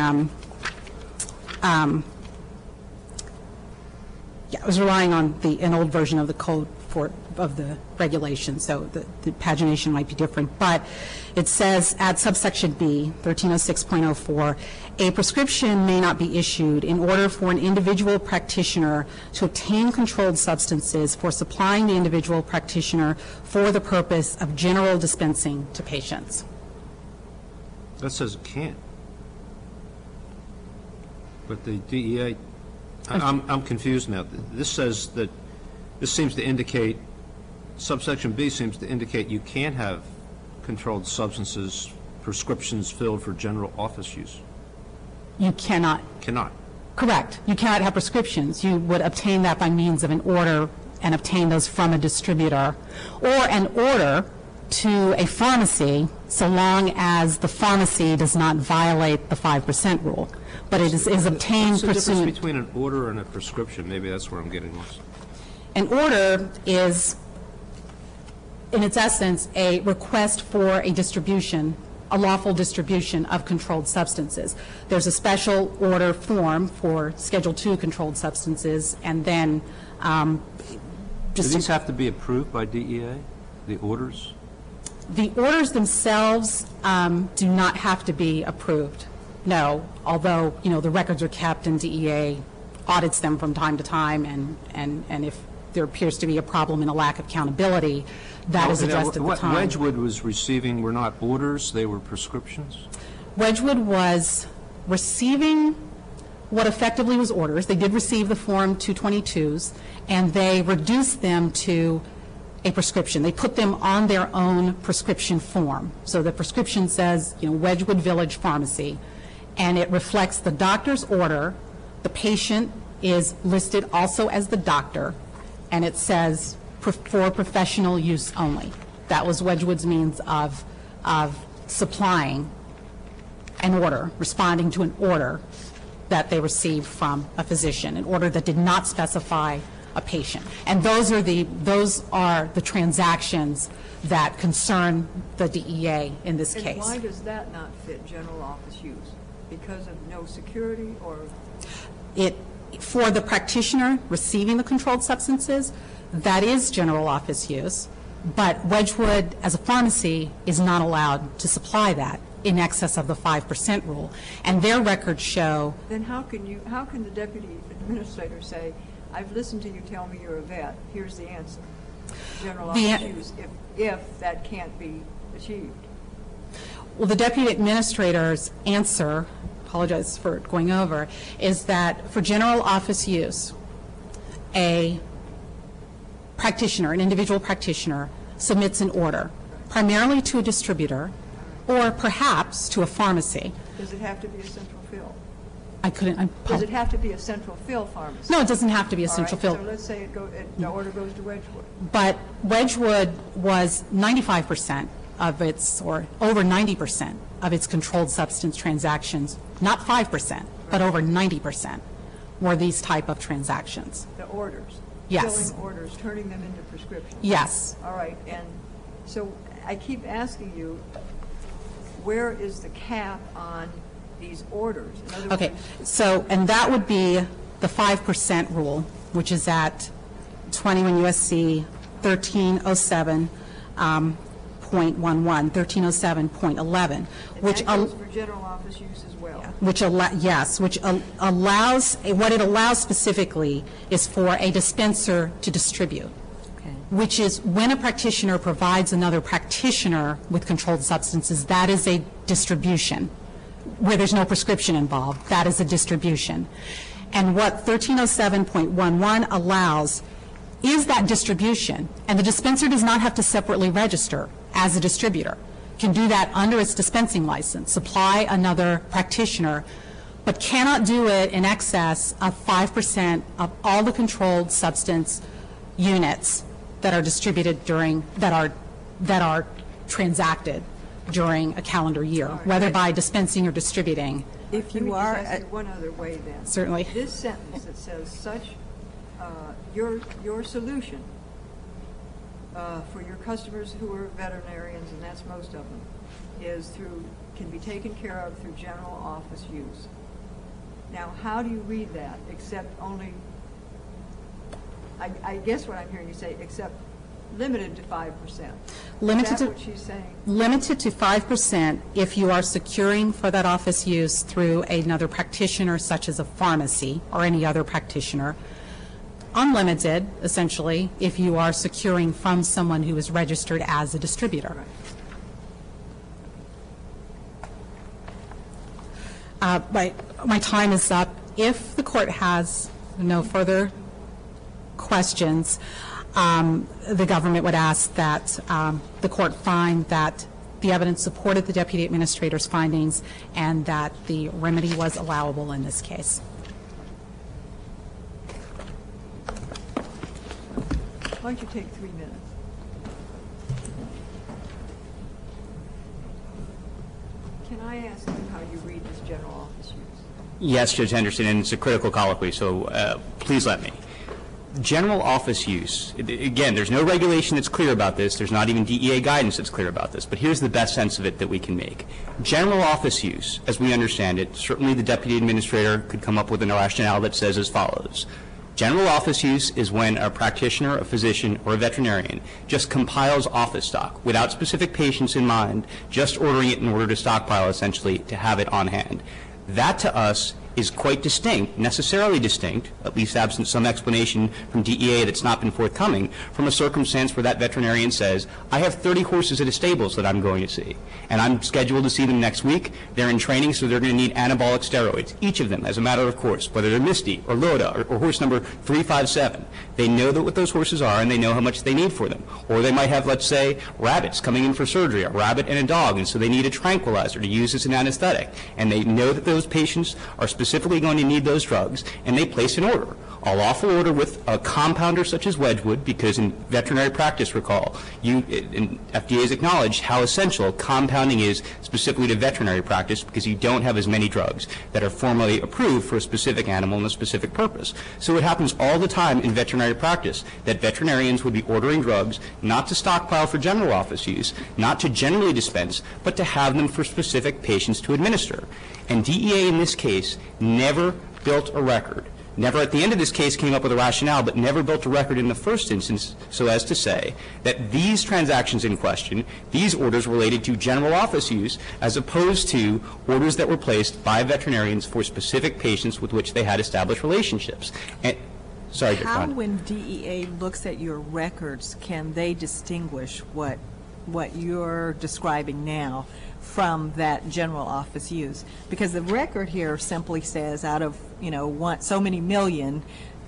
an old version of the code of the regulation, so the pagination might be different. But it says at subsection B, 1306.04, a prescription may not be issued in order for an individual practitioner to obtain controlled substances for supplying the individual practitioner for the purpose of general dispensing to patients.
That says it can't. But the DEA, I'm confused now. This says that, this seems to indicate, subsection B seems to indicate you can't have controlled substances, prescriptions filled for general office use.
You cannot.
Cannot.
Correct. You cannot have prescriptions. You would obtain that by means of an order and obtain those from a distributor or an order to a pharmacy so long as the pharmacy does not violate the 5% rule. But it is obtained
What's the difference
pursuant.
between an order and a prescription? Maybe that's where I'm getting lost.
An order is, in its essence, a request for a distribution, a lawful distribution of controlled substances. There's a special order form for Schedule II controlled substances, and then
Do
just
these have to be approved by DEA, the orders?
the orders themselves do not have to be approved, no, although, you know, the records are kept and DEA audits them from time to time, and if there appears to be a problem and a lack of accountability, that is addressed at the
What
time.
Wedgwood was receiving were not orders, they were prescriptions?
Wedgwood was receiving what effectively was orders. They did receive the Form 222s, and they reduced them to a prescription. They put them on their own prescription form. So the prescription says, you know, Wedgwood Village Pharmacy, and it reflects the doctor's order. The patient is listed also as the doctor, and it says for professional use only. That was Wedgwood's means of supplying an order, responding to an order that they received from a physician, an order that did not specify a patient. And those are the transactions that concern the DEA in this
And
case.
why does that not fit general office use? Because of no security or?
For the practitioner receiving the controlled substances, that is general office use, But Wedgwood, as a pharmacy, is not allowed to supply that in excess of the 5% rule. And their records show.
Then how can the deputy administrator say, I've listened to you tell me you're a vet, here's the answer? General office use, if that can't be achieved.
Well, the deputy administrator's answer, apologize for going over, is that for general office use, a practitioner, an individual practitioner, submits an order, primarily to a distributor or perhaps to a pharmacy.
Does it have to be a central fill?
Does
it have to be a central fill pharmacy?
No, it doesn't have to be a central fill.
So let's say the order goes to Wedgwood.
But Wedgwood was 95% of its, or over 90% of its controlled substance transactions, not 5%, but over 90% were these type of transactions.
The orders?
Yes.
Filling orders, turning them into prescriptions?
Yes.
All right, and so I keep asking you, where is the cap on these orders? In other
Okay,
words,
so, and that would be the 5% rule, which is at 21 U.S.C. 1307.11, 1307.11, which
that goes for general office use as well?
which allows, what it allows specifically is for a dispenser to distribute, which is when a practitioner provides another practitioner with controlled substances, that is a distribution. Where there's no prescription involved, that is a distribution. And what 1307.11 allows is that distribution, and the dispenser does not have to separately register as a distributor. Can do that under its dispensing license, supply another practitioner, but cannot do it in excess of 5% of all the controlled substance units that are distributed during, that are transacted during a calendar year, whether by dispensing or distributing.
If
Let me
you
just
are,
ask you one other way then.
Certainly.
This sentence that says your solution for your customers who are veterinarians, and that's most of them, can be taken care of through general office use. Now, how do you read that, except only, I guess what I'm hearing you say, except limited to 5%.
Limited
Is that
to-
what she's saying?
Limited to 5% if you are securing for that office use through another practitioner, such as a pharmacy or any other practitioner. Unlimited, essentially, if you are securing from someone who is registered as a distributor. My time is up. If the court has no further questions, the government would ask that the court find that the evidence supported the deputy administrator's findings and that the remedy was allowable in this case.
Why don't you take 3 minutes? Can I ask you how you read this general office use?
Yes, Judge Henderson, and it's a critical colloquy, so please let me. General office use, again, there's no regulation that's clear about this. There's not even DEA guidance that's clear about this. But here's the best sense of it that we can make. General office use, as we understand it, certainly the deputy administrator could come up with a rationale that says as follows. General office use is when a practitioner, a physician, or a veterinarian just compiles office stock without specific patients in mind, just ordering it in order to stockpile, essentially, to have it on hand. That, to us, is quite distinct, necessarily distinct, at least absent some explanation from DEA that's not been forthcoming, from a circumstance where that veterinarian says, I have 30 horses at a stables that I'm going to see, and I'm scheduled to see them next week. They're in training, so they're going to need anabolic steroids, each of them, as a matter of course, whether they're Misty or Loda or horse number 357. They know that what those horses are, and they know how much they need for them. Or they might have, let's say, rabbits coming in for surgery, a rabbit and a dog, and so they need a tranquilizer to use as an anesthetic. And they know that those patients are specifically going to need those drugs, and they place an order, a lawful order with a compounder such as Wedgwood, because in veterinary practice, recall, FDA has acknowledged how essential compounding is specifically to veterinary practice, because you don't have as many drugs that are formally approved for a specific animal and a specific purpose. So it happens all the time in veterinary practice that veterinarians would be ordering drugs not to stockpile for general office use, not to generally dispense, but to have them for specific patients to administer. And DEA in this case never built a record never at the end of this case came up with a rationale, but never built a record in the first instance so as to say that these transactions in question, these orders related to general office use as opposed to orders that were placed by veterinarians for specific patients with which they had established relationships. And, sorry,
How,
John.
when DEA looks at your records, can they distinguish what you're describing now from that general office use? Because the record here simply says out of, so many million,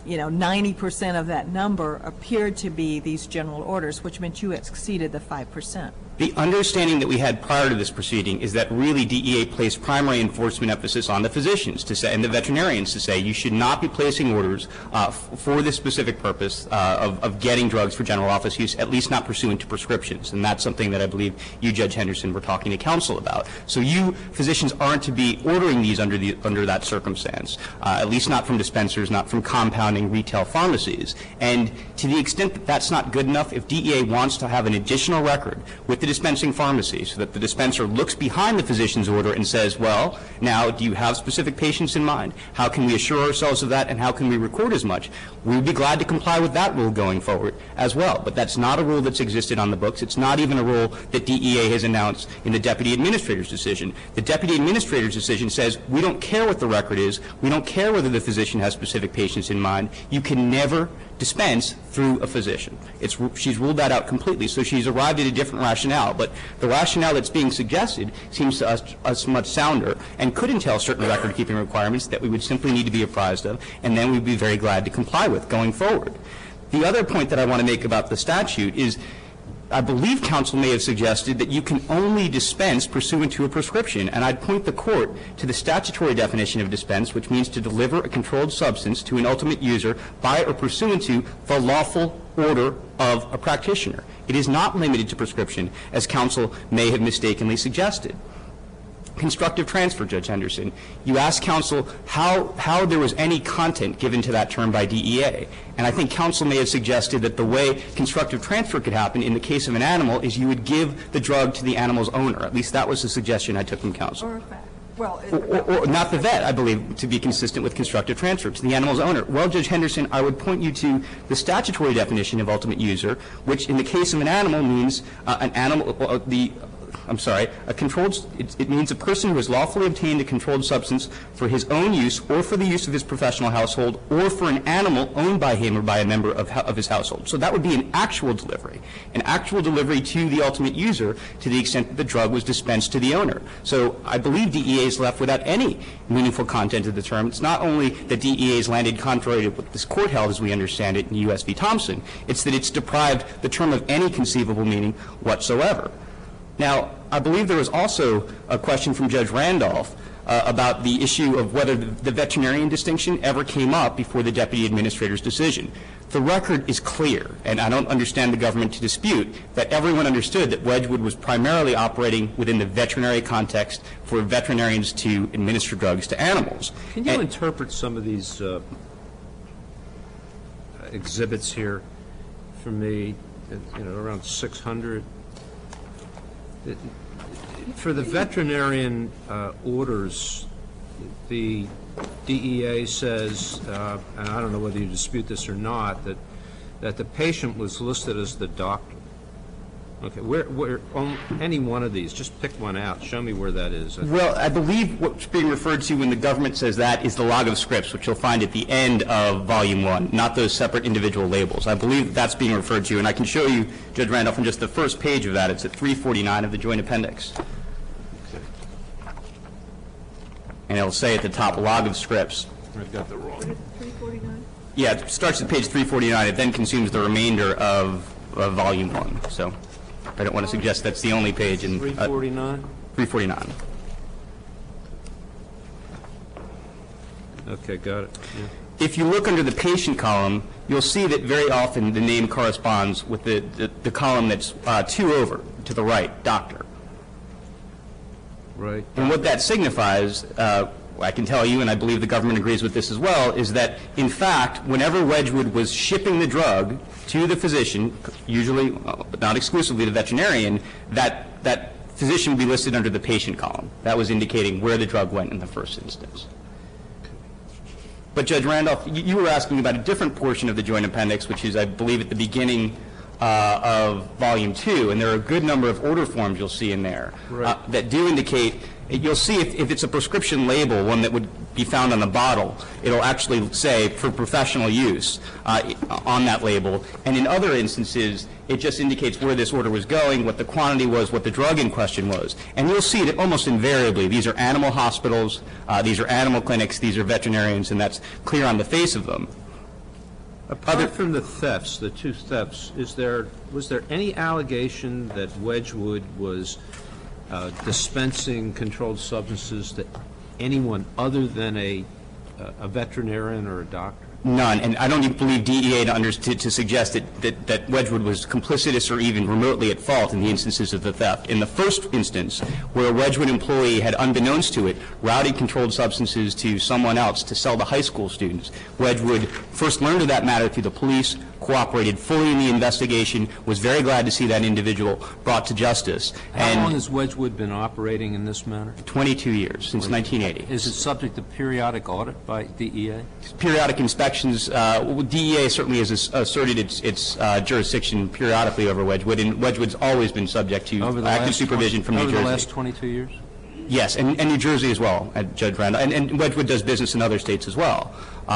90% of that number appeared to be these general orders, which meant you exceeded the 5%.
The understanding that we had prior to this proceeding is that really DEA placed primary enforcement emphasis on the physicians to say, and the veterinarians to say, you should not be placing orders for this specific purpose of getting drugs for general office use, at least not pursuant to prescriptions. And that's something that I believe you, Judge Henderson, were talking to counsel about. So you physicians aren't to be ordering these under that circumstance, at least not from dispensers, not from compounding retail pharmacies. And to the extent that that's not good enough, if DEA wants to have an additional record with the dispensing pharmacy so that the dispenser looks behind the physician's order and says, well, now, do you have specific patients in mind? How can we assure ourselves of that, and how can we record as much? We would be glad to comply with that rule going forward as well. But that's not a rule that's existed on the books. It's not even a rule that DEA has announced in the deputy administrator's decision. The deputy administrator's decision says, we don't care what the record is. We don't care whether the physician has specific patients in mind. You can never dispense through a physician. She's ruled that out completely, so she's arrived at a different rationale. But the rationale that's being suggested seems to us much sounder and could entail certain record-keeping requirements that we would simply need to be apprised of, and then we'd be very glad to comply with going forward. The other point that I want to make about the statute is I believe counsel may have suggested that you can only dispense pursuant to a prescription, and I'd point the court to the statutory definition of dispense, which means to deliver a controlled substance to an ultimate user by or pursuant to the lawful order of a practitioner. It is not limited to prescription, as counsel may have mistakenly suggested. Constructive transfer, Judge Henderson. You asked counsel how there was any content given to that term by DEA. And I think counsel may have suggested that the way constructive transfer could happen in the case of an animal is you would give the drug to the animal's owner. At least that was the suggestion I took from counsel.
Or a fact. Well,
or not the vet, I believe, to be consistent with constructive transfer, to the animal's owner. Well, Judge Henderson, I would point you to the statutory definition of ultimate user, which in the case of an animal means an animal, a controlled, it means a person who has lawfully obtained a controlled substance for his own use or for the use of his professional household or for an animal owned by him or by a member of his household. So that would be an actual delivery to the ultimate user to the extent that the drug was dispensed to the owner. So I believe DEA is left without any meaningful content of the term. It's not only that DEA has landed contrary to what this court held as we understand it in U.S. v. Thompson, it's that it's deprived the term of any conceivable meaning whatsoever. Now, I believe there was also a question from Judge Randolph about the issue of whether the veterinarian distinction ever came up before the deputy administrator's decision. The record is clear, and I don't understand the government to dispute that everyone understood that Wedgwood was primarily operating within the veterinary context for veterinarians to administer drugs to animals.
Can you interpret some of these exhibits here for me, around 600? For the veterinarian orders, the DEA says, and I don't know whether you dispute this or not, that the patient was listed as the doctor. Okay, where on any one of these, just pick one out. Show me where that is.
Well, I believe what's being referred to when the government says that is the log of scripts, which you'll find at the end of Volume 1, not those separate individual labels. I believe that's being referred to, and I can show you, Judge Randolph, from just the first page of that. It's at 349 of the Joint Appendix. And it'll say at the top, log of scripts.
I've got the wrong.
349?
Yeah, it starts at page 349. It then consumes the remainder of Volume 1. So I don't want to suggest that's the only page in
349?
349.
Okay, got it. Yeah.
If you look under the patient column, you'll see that very often the name corresponds with the column that's two over to the right, doctor.
Right.
And what that signifies, I can tell you, and I believe the government agrees with this as well, is that, in fact, whenever Wedgwood was shipping the drug to the physician, usually, but not exclusively the veterinarian, that physician would be listed under the patient column. That was indicating where the drug went in the first instance. But Judge Randolph, you were asking about a different portion of the joint appendix, which is, I believe, at the beginning of Volume 2, and there are a good number of order forms you'll see in there that do indicate. You'll see if it's a prescription label, one that would be found on the bottle, it'll actually say for professional use on that label. And in other instances, it just indicates where this order was going, what the quantity was, what the drug in question was. And you'll see that almost invariably, these are animal hospitals, these are animal clinics, these are veterinarians, and that's clear on the face of them.
Apart from the thefts, the two thefts, was there any allegation that Wedgwood was dispensing controlled substances to anyone other than a veterinarian or a doctor?
None, and I don't even believe DEA to suggest that Wedgwood was complicitous or even remotely at fault in the instances of the theft. In the first instance, where a Wedgwood employee had, unbeknownst to it, routed controlled substances to someone else to sell to high school students, Wedgwood first learned of that matter through the police, cooperated fully in the investigation, was very glad to see that individual brought to justice.
How long has Wedgwood been operating in this manner?
22 years, since 1980.
Is it subject to periodic audit by DEA?
Periodic inspections. DEA certainly has asserted its jurisdiction periodically over Wedgwood, and Wedgwood's always been subject to active supervision from New Jersey.
Over the last 22 years?
Yes, and New Jersey as well, Judge Randall. And Wedgwood does business in other states as well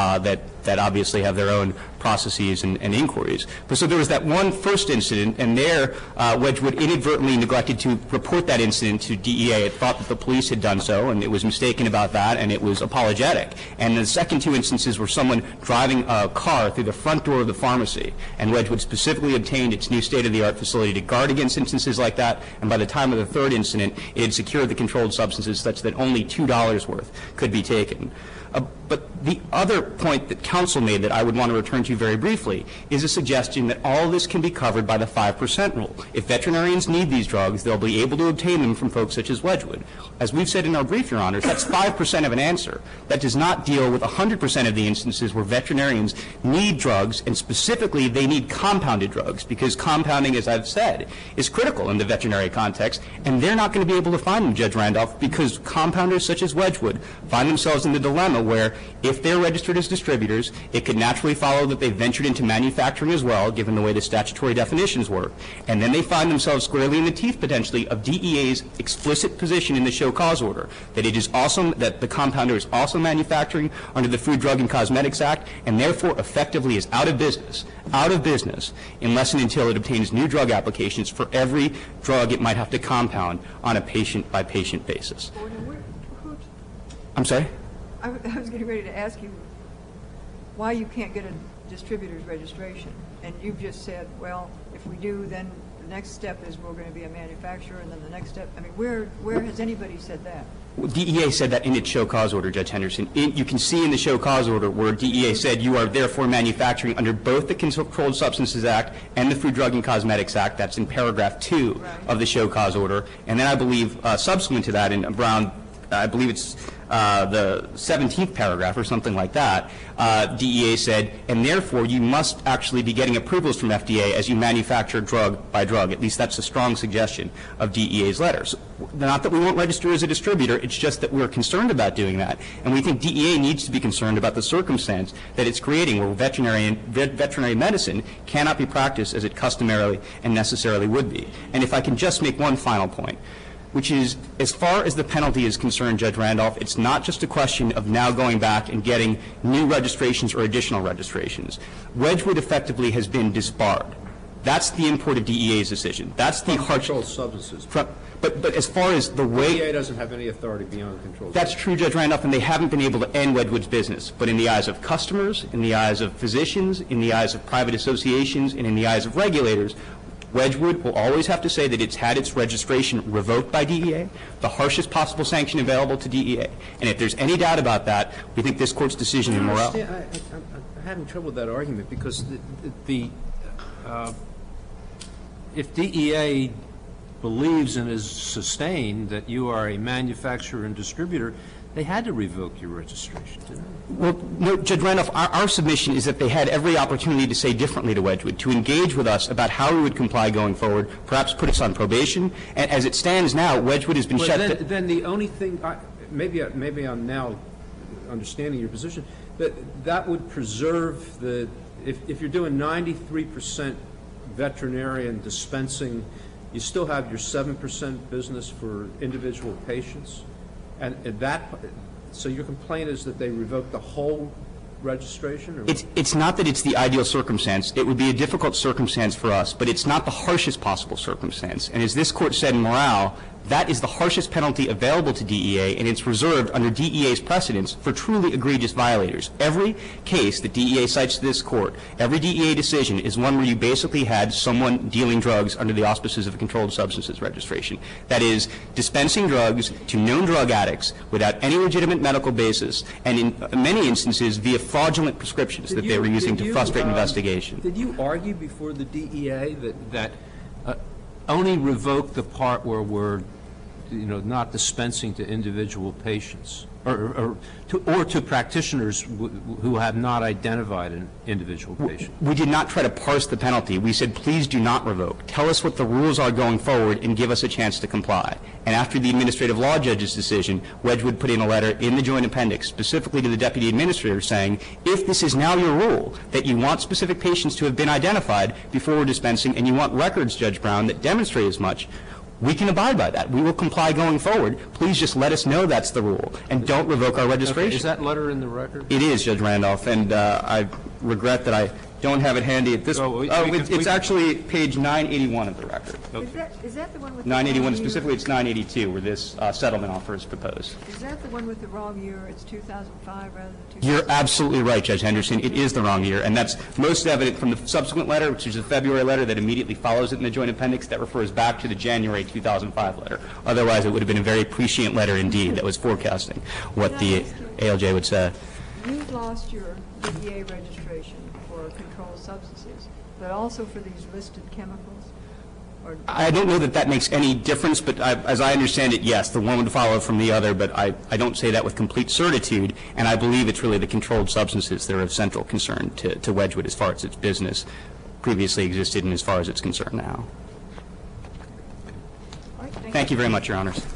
that obviously have their own processes and inquiries. But so there was that one first incident, and there Wedgwood inadvertently neglected to report that incident to DEA. It thought that the police had done so, and it was mistaken about that, and it was apologetic. And the second two instances were someone driving a car through the front door of the pharmacy, and Wedgwood specifically obtained its new state-of-the-art facility to guard against instances like that, and by the time of the third incident, it had secured the controlled substances such that only $2 worth could be taken. But the other point that counsel made that I would want to return to very briefly is a suggestion that all this can be covered by the 5% rule. If veterinarians need these drugs, they'll be able to obtain them from folks such as Wedgwood. As we've said in our brief, Your Honors, that's 5% of an answer. That does not deal with 100% of the instances where veterinarians need drugs, and specifically they need compounded drugs, because compounding, as I've said, is critical in the veterinary context, and they're not going to be able to find them, Judge Randolph, because compounders such as Wedgwood find themselves in the dilemma where if they're registered as distributors, it could naturally follow that they've ventured into manufacturing as well, given the way the statutory definitions work. And then they find themselves squarely in the teeth, potentially, of DEA's explicit position in the show cause order, that it is awesome that the compounder is also manufacturing under the Food, Drug, and Cosmetics Act, and therefore effectively is out of business, unless and until it obtains new drug applications for every drug it might have to compound on a patient-by-patient basis. I'm sorry?
I was getting ready to ask you why you can't get a distributor's registration. And you've just said, well, if we do, then the next step is we're going to be a manufacturer, and then the next step, I mean, where has anybody said that?
Well, DEA said that in its show cause order, Judge Henderson. You can see in the show cause order where DEA said you are therefore manufacturing under both the Controlled Substances Act and the Food, Drug, and Cosmetics Act. That's in paragraph 2 of the show cause order. And then I believe subsequent to that in Brown, I believe it's the 17th paragraph or something like that, DEA said, and therefore you must actually be getting approvals from FDA as you manufacture drug by drug. At least that's a strong suggestion of DEA's letters. Not that we won't register as a distributor, it's just that we're concerned about doing that. And we think DEA needs to be concerned about the circumstance that it's creating where veterinary medicine cannot be practiced as it customarily and necessarily would be. And if I can just make one final point, which is, as far as the penalty is concerned, Judge Randolph, it's not just a question of now going back and getting new registrations or additional registrations. Wedgwood effectively has been disbarred. That's the import of DEA's decision. That's the
controlled substances.
But as far as the way
DEA doesn't have any authority beyond controlled.
That's true, Judge Randolph, and they haven't been able to end Wedgwood's business. But in the eyes of customers, in the eyes of physicians, in the eyes of private associations, and in the eyes of regulators, Wedgwood will always have to say that it's had its registration revoked by DEA, the harshest possible sanction available to DEA. And if there's any doubt about that, we think this Court's decision in Morrell.
I'm having trouble with that argument because if DEA believes and is sustained that you are a manufacturer and distributor, they had to revoke your registration, didn't they?
Well, no, Judge Randolph, our submission is that they had every opportunity to say differently to Wedgwood, to engage with us about how we would comply going forward, perhaps put us on probation. And as it stands now, Wedgwood has been shut down.
Then the only thing, maybe I'm now understanding your position, that would preserve the, if you're doing 93% veterinarian dispensing, you still have your 7% business for individual patients? And so your complaint is that they revoked the whole registration? Or
It's not that it's the ideal circumstance. It would be a difficult circumstance for us, but it's not the harshest possible circumstance. And as this Court said in Morale, that is the harshest penalty available to DEA, and it's reserved under DEA's precedents for truly egregious violators. Every case that DEA cites to this Court, every DEA decision is one where you basically had someone dealing drugs under the auspices of a controlled substances registration. That is, dispensing drugs to known drug addicts without any legitimate medical basis, and in many instances via fraudulent prescriptions that they were using to frustrate investigation.
Did you argue before the DEA that only revoke the part where we're, not dispensing to individual patients, or to practitioners who have not identified an individual patient?
We did not try to parse the penalty. We said, please do not revoke. Tell us what the rules are going forward and give us a chance to comply. And after the administrative law judge's decision, Wedgwood put in a letter in the joint appendix specifically to the deputy administrator saying, if this is now your rule, that you want specific patients to have been identified before we're dispensing, and you want records, Judge Brown, that demonstrate as much, we can abide by that. We will comply going forward. Please just let us know that's the rule, and don't revoke our registration.
Okay. Is that letter in the record?
It is, Judge Randolph, and I regret that I don't have it handy at this point. It's actually page 981 of the record.
Okay. Is that the one with
981,
the wrong
specifically
year?
it's 982 where this settlement offer is proposed.
Is that the one with the wrong year? It's 2005 rather than 2006?
You're absolutely right, Judge Henderson. It is the wrong year, and that's most evident from the subsequent letter, which is the February letter that immediately follows it in the joint appendix that refers back to the January 2005 letter. Otherwise, it would have been a very prescient letter indeed that was forecasting what the ALJ would say.
You've lost your DEA registration for controlled substances, but also for these listed chemicals? Or
I don't know that that makes any difference, but as I understand it, yes, the one would follow from the other, but I don't say that with complete certitude, and I believe it's really the controlled substances that are of central concern to Wedgwood as far as its business previously existed and as far as it's concerned now.
All right,
Thank you very much, Your Honors.